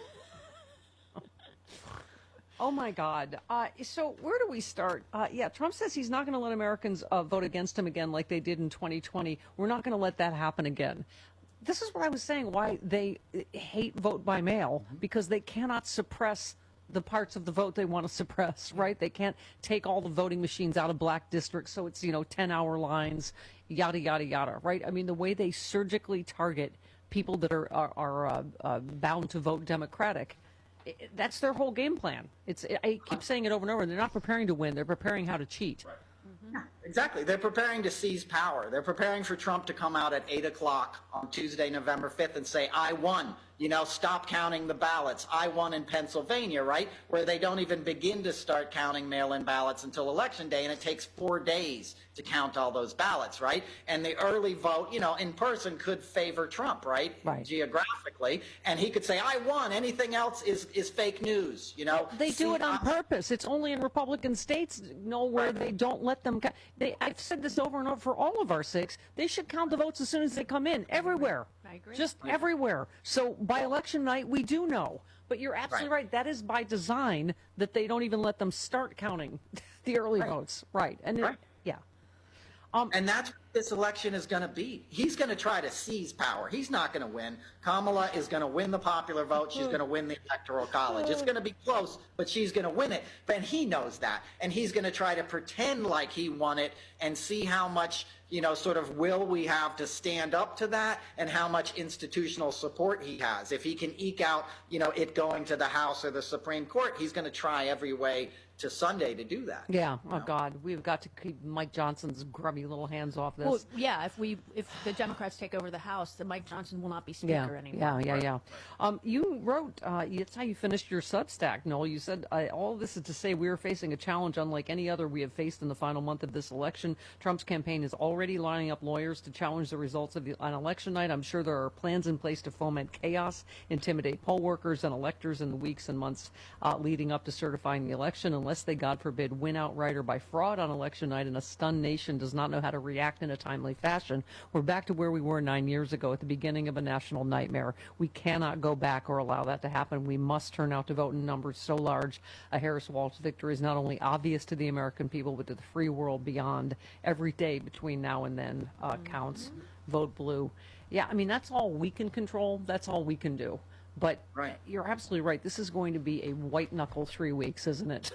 Oh, my God. Uh, so where do we start? Uh, yeah, Trump says he's not going to let Americans uh, vote against him again like they did in twenty twenty. We're not going to let that happen again. This is what I was saying, why they hate vote by mail, because they cannot suppress the parts of the vote they want to suppress, right? They can't take all the voting machines out of black districts, so it's, you know, ten-hour lines, yada, yada, yada, right? I mean, the way they surgically target people that are, are, are uh, uh, bound to vote Democratic, i- that's their whole game plan. It's I keep saying it over and over, they're not preparing to win, they're preparing how to cheat. Yeah, exactly. They're preparing to seize power. They're preparing for Trump to come out at eight o'clock on Tuesday, November fifth, and say, I won. You know, stop counting the ballots. I won in Pennsylvania, right? Where they don't even begin to start counting mail-in ballots until Election Day, and it takes four days to count all those ballots, right? And the early vote, you know, in person could favor Trump, right? Right. Geographically. And he could say, I won. Anything else is, is fake news, you know? They do See, it on I- purpose. It's only in Republican states, know where they don't let them. Ca- they, I've said this over and over for all of our sakes. They should count the votes as soon as they come in, everywhere. I agree. Just everywhere. So by election night, we do know. But you're absolutely Right. right. That is by design that they don't even let them start counting the early Right. votes. Right. And it- Right. yeah. And that's what this election is going to be. He's going to try to seize power. He's not going to win. Kamala is going to win the popular vote. She's going to win the electoral college. It's going to be close, but she's going to win it. But he knows that. And he's going to try to pretend like he won it and see how much, you know, sort of will we have to stand up to that and how much institutional support he has. If he can eke out, you know, it going to the House or the Supreme Court, he's going to try every way to Sunday to do that. Yeah. Oh, God. We've got to keep Mike Johnson's grubby little hands off this. Well, yeah, if we if the Democrats take over the House, then Mike Johnson will not be Yeah, Speaker anymore. yeah, yeah, yeah. Um, you wrote, uh, that's how you finished your Substack, Noel. You said, uh, all this is to say we are facing a challenge unlike any other we have faced in the final month of this election. Trump's campaign is already lining up lawyers to challenge the results of the, on election night. I'm sure there are plans in place to foment chaos, intimidate poll workers and electors in the weeks and months uh, leading up to certifying the election, unless they, God forbid, win outright or by fraud on election night and a stunned nation does not know how to react in a timely fashion. We're back to where we were nine years ago at the beginning of a national nightmare. We cannot go back or allow that to happen. We must turn out to vote in numbers so large a Harris-Walz victory is not only obvious to the American people, but to the free world beyond. Every day between now and then uh, counts. Vote blue. Yeah, I mean, that's all we can control. That's all we can do. But Right. you're absolutely right. This is going to be a white-knuckle three weeks, isn't it?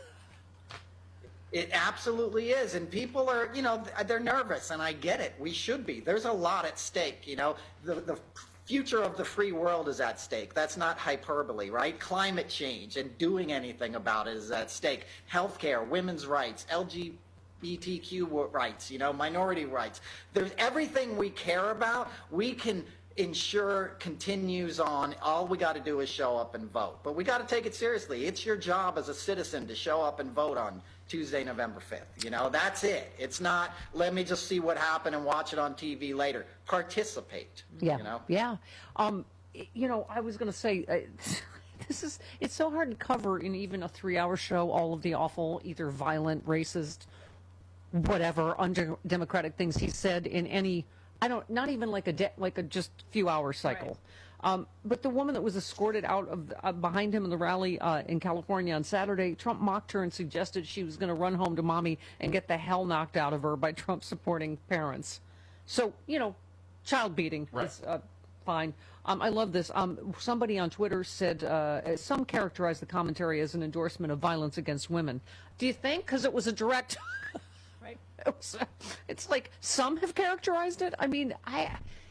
It absolutely is. And people are, you know, they're nervous, and I get it. We should be. There's a lot at stake, you know. The, the future of the free world is at stake. That's not hyperbole, right? Climate change and doing anything about it is at stake. Healthcare, women's rights, L G B T Q rights, you know, minority rights. There's everything we care about, we can ensure continues on. All we got to do is show up and vote. But we got to take it seriously. It's your job as a citizen to show up and vote on Tuesday, November fifth. You know, that's it. It's not, let me just see what happened and watch it on T V later. Participate. Yeah, You know? yeah. Um, y- you know, I was going to say, uh, this is, it's so hard to cover in even a three-hour show all of the awful, either violent, racist, whatever, undemocratic things he said in any, I don't, not even like a, de- like a just few hour cycle. Um, but the woman that was escorted out of uh, behind him in the rally uh, in California on Saturday, Trump mocked her and suggested she was going to run home to mommy and get the hell knocked out of her by Trump-supporting parents. So, you know, child beating Right. is uh, fine. Um, I love this. Um, somebody on Twitter said uh, some characterized the commentary as an endorsement of violence against women. Do you think? Because it was a direct... right? It was, it's like some have characterized it. I mean, I...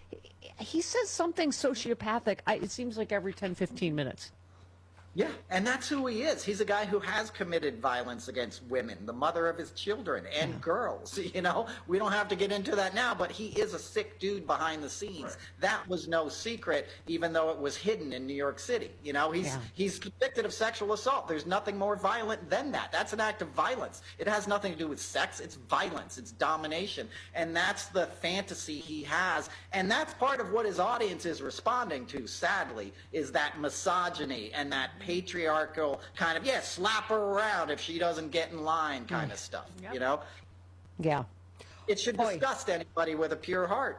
He says something sociopathic, I, it seems like every ten, fifteen minutes. Yeah, and that's who he is. He's a guy who has committed violence against women, the mother of his children, and yeah. girls. You know, we don't have to get into that now, but he is a sick dude behind the scenes. Right. That was no secret, even though it was hidden in New York City. You know, he's yeah. he's convicted of sexual assault. There's nothing more violent than that. That's an act of violence. It has nothing to do with sex. It's violence. It's domination. And that's the fantasy he has. And that's part of what his audience is responding to, sadly, is that misogyny and that patriarchal kind of, yeah, slap her around if she doesn't get in line kind of stuff, yep. you know? Yeah. It should Boy. disgust anybody with a pure heart.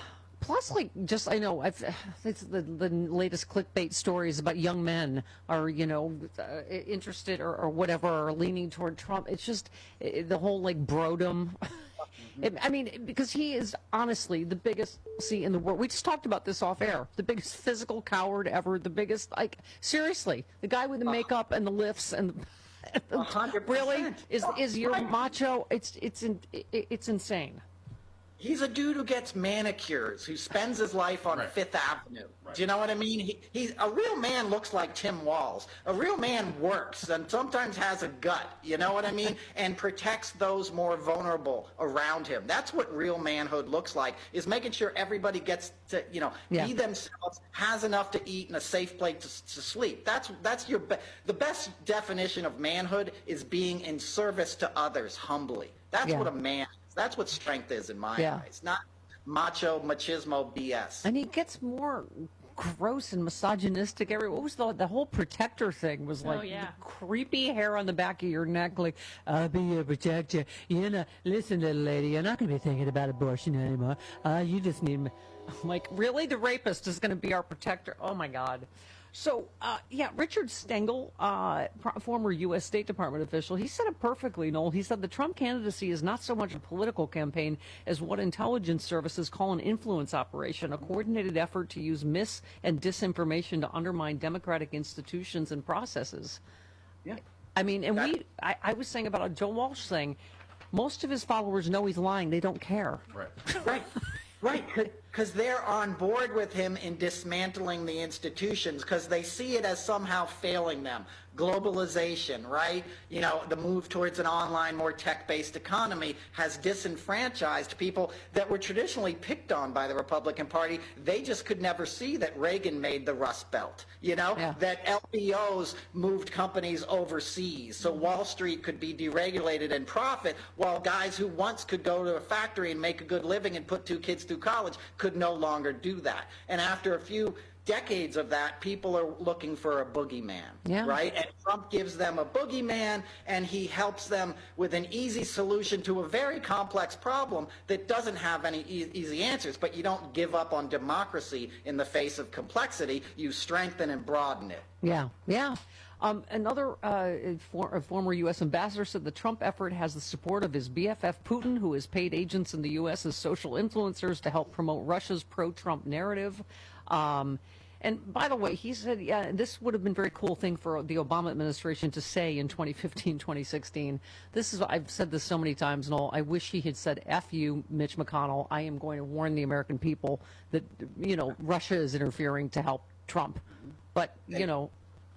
Plus, like, just, I know, I've, it's the, the latest clickbait stories about young men are, you know, uh, interested or, or whatever, or leaning toward Trump. It's just it, the whole, like, brodom. It, I mean, because he is honestly the biggest see in the world. We just talked about this off air. The biggest physical coward ever. The biggest, like, seriously, the guy with the makeup and the lifts and the, one hundred percent. Really is is your macho? It's it's in, it, it's insane. He's a dude who gets manicures, who spends his life on right. Fifth Avenue. Right. Do you know what I mean? He, he's a real man. Looks like Tim Walz. A real man works and sometimes has a gut. You know what I mean? And protects those more vulnerable around him. That's what real manhood looks like: is making sure everybody gets to, you know, yeah. be themselves, has enough to eat, and a safe place to, to sleep. That's that's your be- the best definition of manhood is being in service to others humbly. That's yeah. what a man. That's what strength is in my yeah. eyes, not macho, machismo B S. And he gets more gross and misogynistic. Every what was the the whole protector thing was like oh, yeah. creepy hair on the back of your neck, like I'll be your protector. You know, listen, little lady, you're not going to be thinking about abortion anymore. Uh, you just need me. I'm like, really, the rapist is going to be our protector? Oh my God. So, uh, yeah, Richard Stengel, uh, pro- former U S State Department official, he said it perfectly, Noel. He said the Trump candidacy is not so much a political campaign as what intelligence services call an influence operation, a coordinated effort to use mis- and disinformation to undermine democratic institutions and processes. Yeah. I mean, and we, I, I was saying about Joe Walsh saying, most of his followers know he's lying. They don't care. Right. Right. Right, because they're on board with him in dismantling the institutions because they see it as somehow failing them. Globalization, right? You know, the move towards an online, more tech-based economy has disenfranchised people that were traditionally picked on by the Republican Party. They just could never see that Reagan made the Rust Belt, you know, yeah. that L B Os moved companies overseas so Wall Street could be deregulated and profit while guys who once could go to a factory and make a good living and put two kids through college could no longer do that. And after a few decades of that, people are looking for a boogeyman, yeah. right? And Trump gives them a boogeyman, and he helps them with an easy solution to a very complex problem that doesn't have any e- easy answers. But you don't give up on democracy in the face of complexity. You strengthen and broaden it. Yeah, yeah. Um, another uh, for, a former U S ambassador said the Trump effort has the support of his B F F Putin, who has paid agents in the U S as social influencers to help promote Russia's pro-Trump narrative. Um, and by the way, he said, yeah, this would have been a very cool thing for the Obama administration to say in twenty fifteen, twenty sixteen. This is, I've said this so many times, Noel, I wish he had said, F you, Mitch McConnell. I am going to warn the American people that, you know, Russia is interfering to help Trump. But, you know,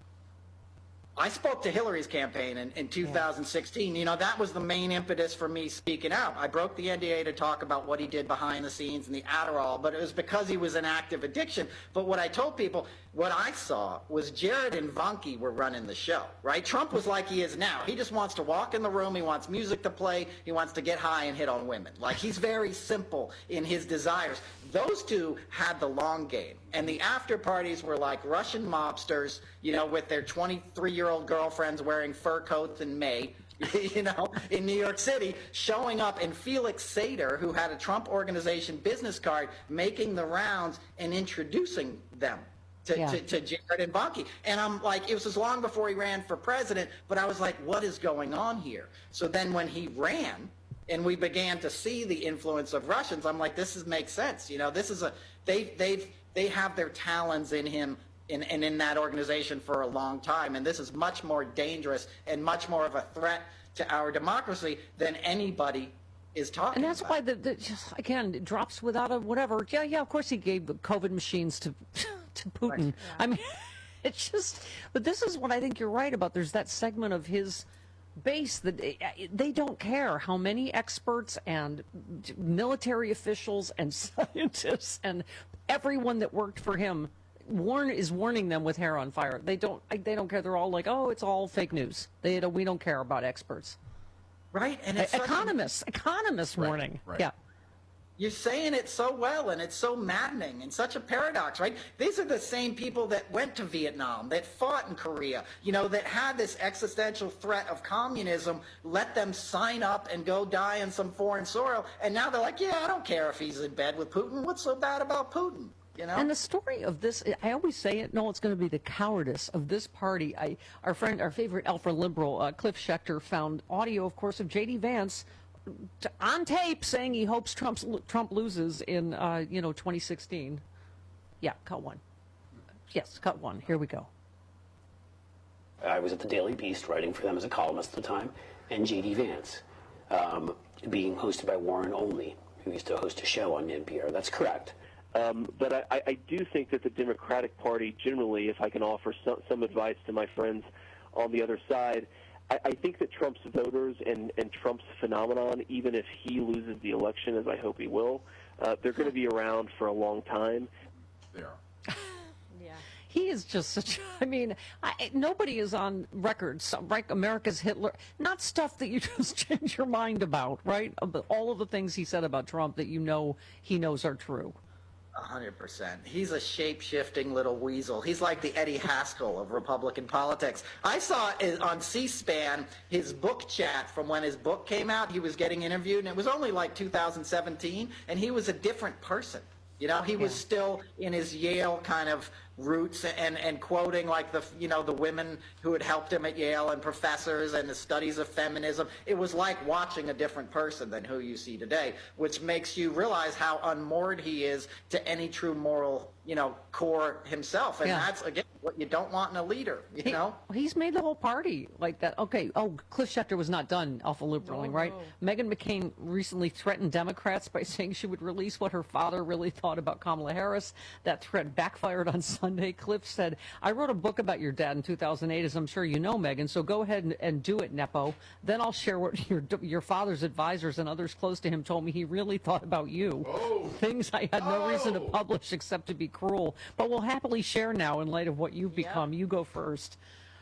I spoke to Hillary's campaign in, in two thousand sixteen. You know, that was the main impetus for me speaking out. I broke the N D A to talk about what he did behind the scenes and the Adderall, but it was because he was in active addiction. But what I told people, what I saw was Jared and Vanke were running the show, right? Trump was like he is now. He just wants to walk in the room. He wants music to play. He wants to get high and hit on women. Like, he's very simple in his desires. Those two had the long game. And the after parties were like Russian mobsters, you know, with their twenty-three-year-old girlfriends wearing fur coats in May, you know, in New York City, showing up, and Felix Sater, who had a Trump Organization business card, making the rounds and introducing them to, Yeah. to, to Jared and Bunky. And I'm like, it was as long before he ran for president, but I was like, what is going on here? So then when he ran and we began to see the influence of Russians, I'm like, this is, makes sense. You know, this is a, they, they've, they have their talons in him in, and in that organization for a long time. And this is much more dangerous and much more of a threat to our democracy than anybody is talking And that's about. why, the, the just, again, it drops without a whatever. Yeah, yeah, of course he gave the COVID machines to to Putin. Right. I mean, it's just, but this is what I think you're right about. There's that segment of his base that they, they don't care how many experts and military officials and scientists and everyone that worked for him warn is warning them with hair on fire. They don't they don't care. They're all like, oh, it's all fake news. They don't, we don't care about experts. Right, and it's E- such a- economists, economists Right, warning. right. Yeah. You're saying it so well, and it's so maddening and such a paradox, right? These are the same people that went to Vietnam, that fought in Korea, you know, that had this existential threat of communism, let them sign up and go die on some foreign soil, and now they're like, yeah, I don't care if he's in bed with Putin. What's so bad about Putin? You know? And the story of this, I always say it, no, it's going to be the cowardice of this party. I, our friend, our favorite alpha liberal, uh, Cliff Schechter, found audio, of course, of J D Vance t- on tape saying he hopes Trump's, Trump loses in, uh, you know, twenty sixteen. Yeah, cut one. Yes, cut one. Here we go. I was at the Daily Beast writing for them as a columnist at the time, and J D Vance, um, being hosted by Warren Only, who used to host a show on N P R. That's correct. Um, but I, I do think that the Democratic Party generally, if I can offer some, some advice to my friends on the other side, I, I think that Trump's voters and, and Trump's phenomenon, even if he loses the election, as I hope he will, uh, they're going to be around for a long time. They are. He is just such, I mean, I, nobody is on record, so, right? America's Hitler, not stuff that you just change your mind about, right? Of all of the things he said about Trump that you know he knows are true. A hundred percent. He's a shape-shifting little weasel. He's like the Eddie Haskell of Republican politics. I saw it on C-SPAN his book chat from when his book came out. He was getting interviewed, and it was only like two thousand seventeen, and he was a different person. You know, he was Yeah. still in his Yale kind of roots and, and quoting like the, you know, the women who had helped him at Yale and professors and the studies of feminism. It was like watching a different person than who you see today, which makes you realize how unmoored he is to any true moral, you know, core himself. And Yeah. that's, again, what you don't want in a leader, you He- know? He's made the whole party like that. Okay, oh, Cliff Schechter was not done alpha liberaling, No, right? no. Meghan McCain recently threatened Democrats by saying she would release what her father really thought about Kamala Harris. That threat backfired on Sunday. Cliff said, I wrote a book about your dad in two thousand eight, as I'm sure you know, Meghan, so go ahead and, and do it, Nepo. Then I'll share what your your father's advisors and others close to him told me he really thought about you. Things I had no reason to publish except to be cruel. But we'll happily share now in light of what you've become. You go first.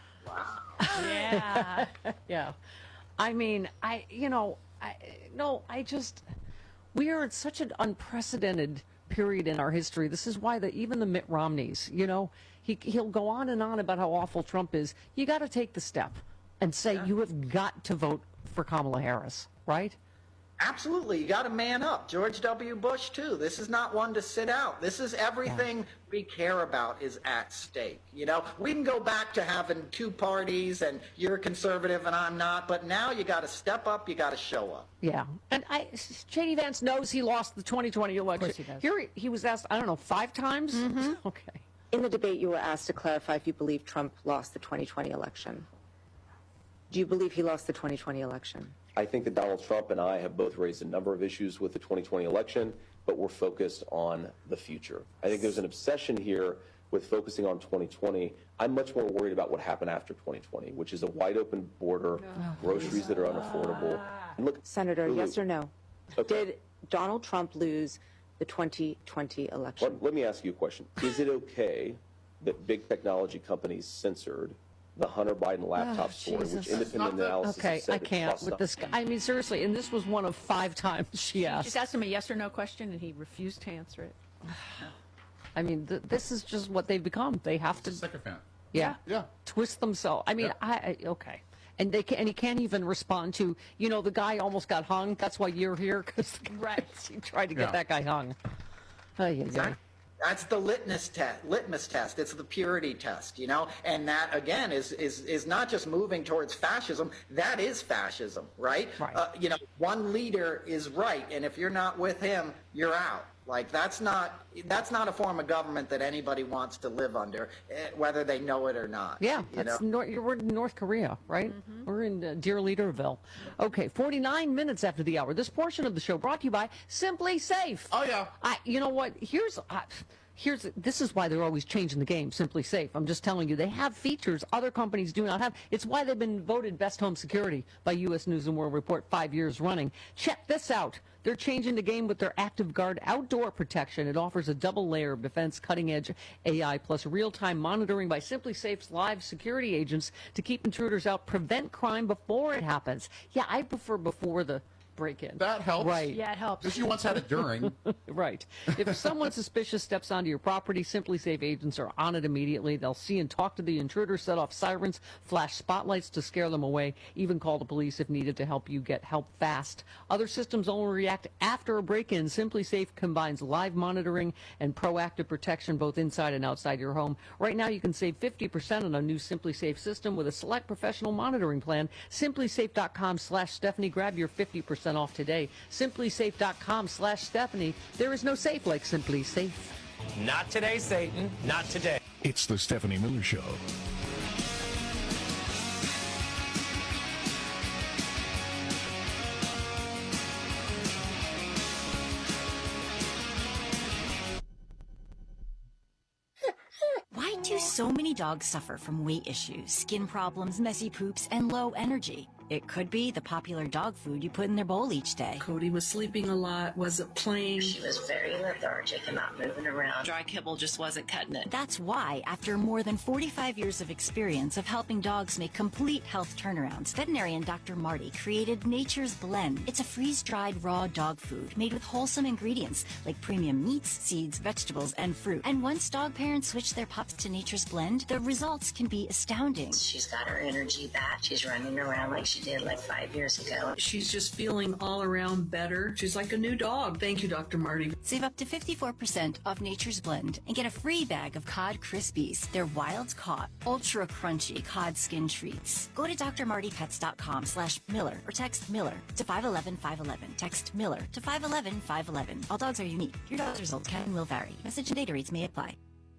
Yeah. Yeah. I mean, I, you know, I, no, I just, we are at such an unprecedented period in our history. This is why the, even the Mitt Romneys, you know, he, he'll go on and on about how awful Trump is. You got to take the step and say you have got to vote for Kamala Harris, right? Absolutely. You got to man up. George W. Bush, too. This is not one to sit out. This is everything we care about is at stake. You know, we can go back to having two parties and you're conservative and I'm not, but now you got to step up. You got to show up. Yeah. And I, J D Vance knows he lost the twenty twenty election. Of course he does. Here he, he was asked, I don't know, five times? Mhm. Okay. In the debate, you were asked to clarify if you believe Trump lost the twenty twenty election. Do you believe he lost the twenty twenty election? I think that Donald Trump and I have both raised a number of issues with the twenty twenty election, but we're focused on the future. I think there's an obsession here with focusing on twenty twenty. I'm much more worried about what happened after twenty twenty, which is a wide open border, groceries that are unaffordable. And look, Senator, Lulu, yes or no? Did Donald Trump lose the twenty twenty election? Let, let me ask you a question. Is it okay that big technology companies censored the Hunter Biden laptop Oh, story, which Jesus. independent analysis Okay, has said I that can't trust with this guy. I mean, seriously, and this was one of five times she asked. Just asked him a yes or no question, and he refused to answer it. I mean, th- this is just what they've become. They have to, Sycophant. yeah, Yeah. twist themselves. I mean, Yeah. I, I okay, and they can, and he can't even respond to. You know, the guy almost got hung. That's why you're here, because Right. he tried to get Yeah. that guy hung. Ay, ay, ay. That's the litmus test. Litmus test. It's the purity test, you know. And that again is is is not just moving towards fascism. That is fascism, right? Right. Uh, you know, one leader is right, and if you're not with him, you're out. Like that's not that's not a form of government that anybody wants to live under, eh, whether they know it or not. Yeah, you that's know? Nor- we're in North Korea, right? We're in uh, Dear Leaderville. Okay, forty-nine minutes after the hour. This portion of the show brought to you by Simply Safe. Oh yeah. I, you know what? Here's. Uh, Here's this is why they're always changing the game. Simply Safe. I'm just telling you, they have features other companies do not have. It's why they've been voted best home security by U S News and World Report five years running. Check this out. They're changing the game with their Active Guard outdoor protection. It offers a double layer of defense, cutting-edge A I, plus real-time monitoring by Simply Safe's live security agents to keep intruders out, prevent crime before it happens. Yeah, I prefer before the break-in. That helps. Right. Yeah, it helps. Because you once had it during. Right. If someone suspicious steps onto your property, Simply Safe agents are on it immediately. They'll see and talk to the intruder, set off sirens, flash spotlights to scare them away, even call the police if needed to help you get help fast. Other systems only react after a break-in. Simply Safe combines live monitoring and proactive protection both inside and outside your home. Right now, you can save fifty percent on a new Simply Safe system with a select professional monitoring plan. simply safe dot com slash Stephanie. Grab your fifty percent off today. simply safe dot com slash Stephanie. There is no safe like Simply Safe. Not today, Satan. Not today. It's the Stephanie Miller Show. Why do so many dogs suffer from weight issues, skin problems, messy poops, and low energy? It could be the popular dog food you put in their bowl each day. Cody was sleeping a lot, wasn't playing. She was very lethargic and not moving around. Dry kibble just wasn't cutting it. That's why, after more than forty-five years of experience of helping dogs make complete health turnarounds, veterinarian Doctor Marty created Nature's Blend. It's a freeze-dried raw dog food made with wholesome ingredients like premium meats, seeds, vegetables, and fruit. And once dog parents switch their pups to Nature's Blend, the results can be astounding. She's got her energy back. She's running around like she did like five years ago. She's just feeling all around better. She's like a new dog. Thank you, Doctor Marty. Save up to fifty-four percent off Nature's Blend and get a free bag of cod Krispies. They're wild caught, ultra crunchy cod skin treats. Go to dr marty pets dot com slash Miller or text Miller to five one one five one one. Text Miller to five one one five one one. All dogs are unique. Your dog's results can and will vary. Message and data rates may apply.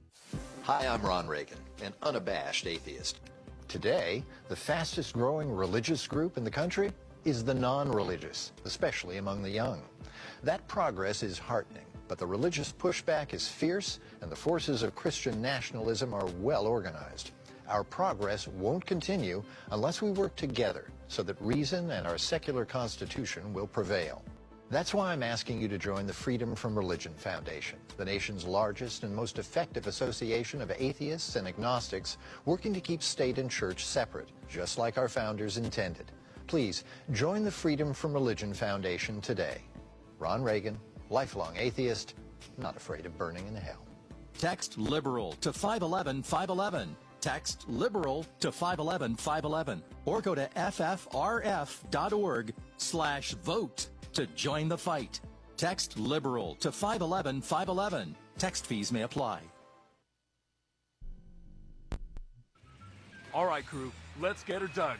Hi, I'm Ron Reagan, an unabashed atheist. Today, the fastest growing religious group in the country is the non-religious, especially among the young. That progress is heartening, but the religious pushback is fierce and the forces of Christian nationalism are well organized. Our progress won't continue unless we work together so that reason and our secular constitution will prevail. That's why I'm asking you to join the Freedom from Religion Foundation, the nation's largest and most effective association of atheists and agnostics working to keep state and church separate, just like our founders intended. Please join the Freedom from Religion Foundation today. Ron Reagan, lifelong atheist, not afraid of burning in hell. Text LIBERAL to five one one five one one. Text LIBERAL to five one one five one one. Or go to F F R F dot org slash vote. To join the fight. Text LIBERAL to five one one five one one. Text fees may apply. All right, crew, let's get her dug.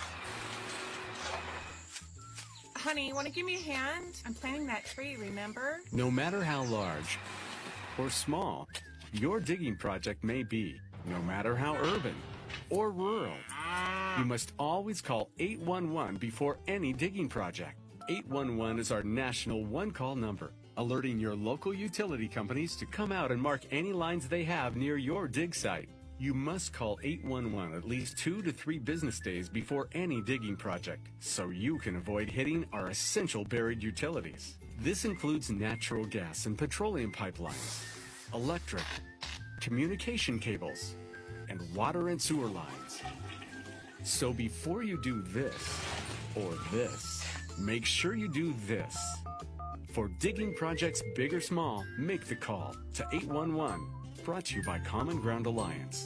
Honey, want to give me a hand? I'm planting that tree, remember? No matter how large or small your digging project may be, no matter how urban or rural, you must always call eight one one before any digging project. eight one one is our national one-call number, alerting your local utility companies to come out and mark any lines they have near your dig site. You must call eight one one at least two to three business days before any digging project, so you can avoid hitting our essential buried utilities. This includes natural gas and petroleum pipelines, electric, communication cables, and water and sewer lines. So before you do this or this, make sure you do this. For digging projects big or small, make the call to eight one one. Brought to you by Common Ground Alliance.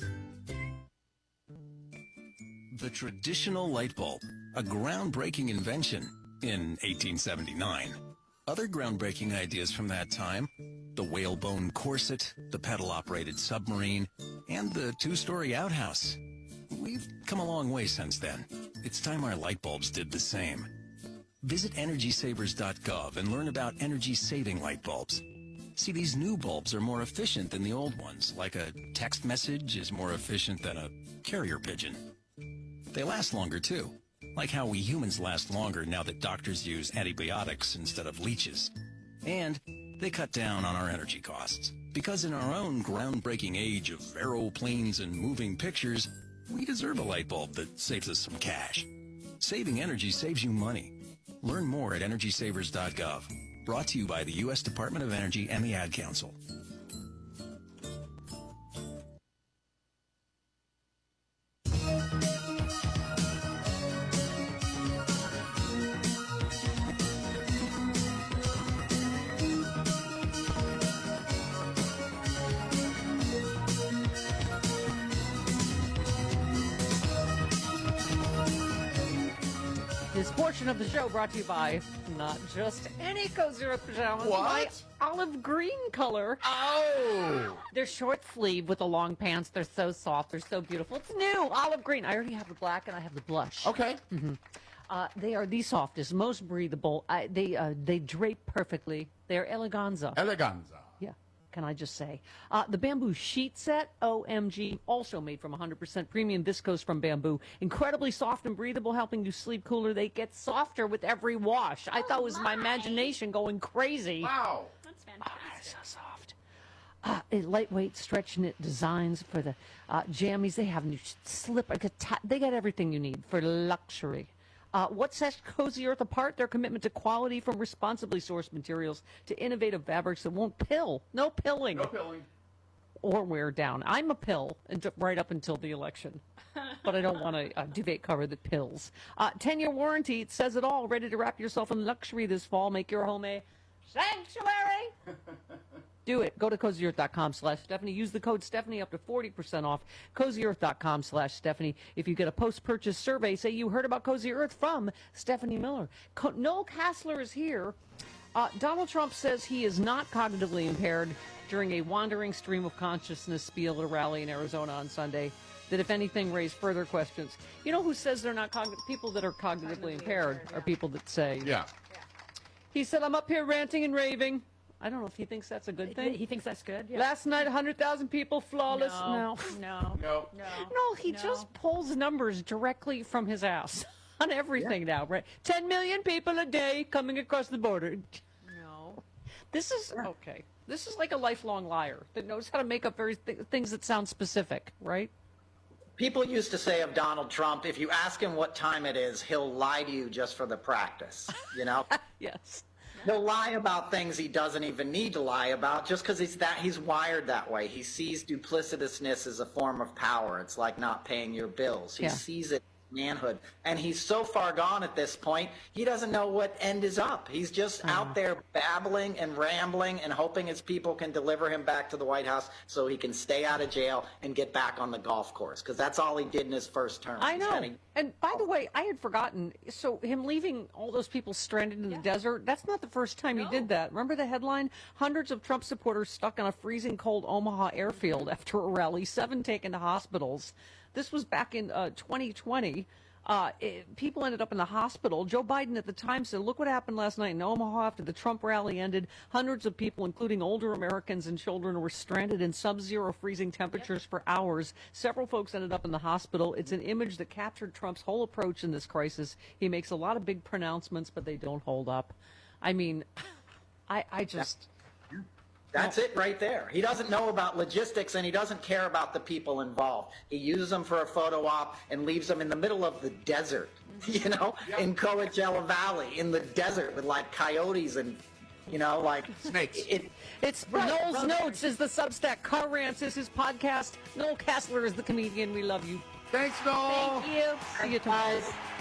The traditional light bulb, a groundbreaking invention in eighteen seventy-nine. Other groundbreaking ideas from that time the whalebone corset, the pedal-operated submarine, and the two-story outhouse. We've come a long way since then. It's time our light bulbs did the same. Visit energy savers dot gov and learn about energy-saving light bulbs. See, these new bulbs are more efficient than the old ones, like a text message is more efficient than a carrier pigeon. They last longer, too, like how we humans last longer now that doctors use antibiotics instead of leeches. And they cut down on our energy costs, because in our own groundbreaking age of aeroplanes and moving pictures, we deserve a light bulb that saves us some cash. Saving energy saves you money. Learn more at energy savers dot gov. Brought to you by the U S Department of Energy and the Ad Council. This portion of the show brought to you by not just any Cozy Earth pajamas. What? My olive green color. Oh! They're short sleeve with the long pants. They're so soft. They're so beautiful. It's new. Olive green. I already have the black and I have the blush. Okay. Mm-hmm. Uh, they are the softest, most breathable. I, they uh, they drape perfectly. They're eleganza. Eleganza. Yeah. Can I just say? Uh, the bamboo sheet set, O M G, also made from one hundred percent premium viscose from bamboo. Incredibly soft and breathable, helping you sleep cooler. They get softer with every wash. I thought it was my imagination going crazy. Wow. That's fantastic. Oh, it's so soft. Uh, a lightweight stretch knit designs for the uh, jammies. They have new slip. They got everything you need for luxury. Uh, what sets Cozy Earth apart? Their commitment to quality from responsibly sourced materials to innovative fabrics that won't pill. No pilling. No pilling. Or wear down. I'm a pill until, right up until the election. But I don't want a, a duvet cover that pills. Uh, ten-year warranty. It says it all. Ready to wrap yourself in luxury this fall. Make your home a sanctuary. Do it. Go to cozy earth dot com slash Stephanie. Use the code Stephanie up to forty percent off. cozy earth dot com slash Stephanie. If you get a post-purchase survey, say you heard about Cozy Earth from Stephanie Miller. Co- Noel Kassler is here. Uh, Donald Trump says he is not cognitively impaired during a wandering stream of consciousness spiel at a rally in Arizona on Sunday that, if anything, raised further questions. You know who says they're not cognitive? People that are cognitively impaired are people that say, Yeah. he said, I'm up here ranting and raving. I don't know if he thinks that's a good thing. He thinks that's good. Yeah. Last night, one hundred thousand people, flawless. No, no, No. no. No, he No. just pulls numbers directly from his ass on everything now, right? ten million people a day coming across the border. No. This is, okay. This is like a lifelong liar that knows how to make up very th- things that sound specific, right? People used to say of Donald Trump, if you ask him what time it is, he'll lie to you just for the practice, you know? Yes. He'll lie about things he doesn't even need to lie about just because he's that he's wired that way. He sees duplicitousness as a form of power. It's like not paying your bills. He Yeah. sees it as manhood. And he's so far gone at this point, he doesn't know what end is up. He's just out there babbling and rambling and hoping his people can deliver him back to the White House so he can stay out of jail and get back on the golf course, because that's all he did in his first term. I He's know. kinda- And by the way, I had forgotten. So him leaving all those people stranded in the desert, that's not the first time he did that. Remember the headline? Hundreds of Trump supporters stuck on a freezing cold Omaha airfield after a rally, seven taken to hospitals. This was back in uh, twenty twenty. Uh, it, people ended up in the hospital. Joe Biden at the time said, look what happened last night in Omaha after the Trump rally ended. Hundreds of people, including older Americans and children, were stranded in sub-zero freezing temperatures for hours. Several folks ended up in the hospital. It's an image that captured Trump's whole approach in this crisis. He makes a lot of big pronouncements, but they don't hold up. I mean, I, I just... That's it right there. He doesn't know about logistics, and he doesn't care about the people involved. He uses them for a photo op and leaves them in the middle of the desert, you know, in Coachella Valley, in the desert with like coyotes and, you know, like snakes. It, It's Right, Noel's right. Notes is the Substack. Car Rants is his podcast. Noel Kassler is the comedian. We love you. Thanks, Noel. Thank you. See you tomorrow.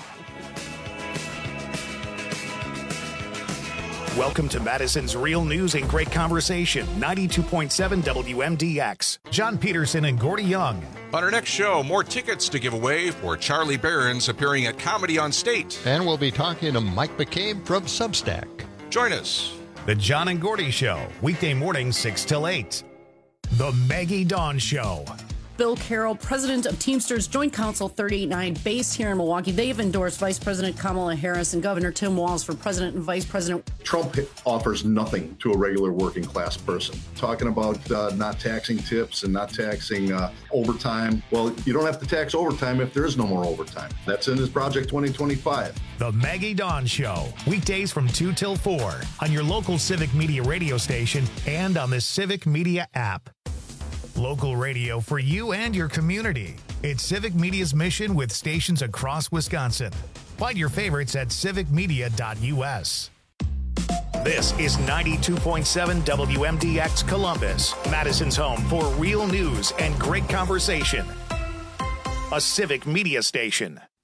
Welcome to Madison's Real News and Great Conversation, ninety-two point seven W M D X. John Peterson and Gordy Young. On our next show, more tickets to give away for Charlie Barron's appearing at Comedy on State. And we'll be talking to Mike McCabe from Substack. Join us. The John and Gordy Show, weekday mornings six till eight. The Maggie Dawn Show. Bill Carroll, president of Teamsters Joint Council thirty-eight nine, based here in Milwaukee. They've endorsed Vice President Kamala Harris and Governor Tim Walz for president and vice president. Trump offers nothing to a regular working class person. Talking about uh, not taxing tips and not taxing uh, overtime. Well, you don't have to tax overtime if there is no more overtime. That's in his Project twenty twenty-five. The Maggie Dawn Show, weekdays from two till four on your local Civic Media radio station and on the Civic Media app. Local radio for you and your community. It's Civic Media's mission with stations across Wisconsin. Find your favorites at civic media dot u s. This is ninety-two point seven W M D X Columbus, Madison's home for real news and great conversation. A Civic Media station.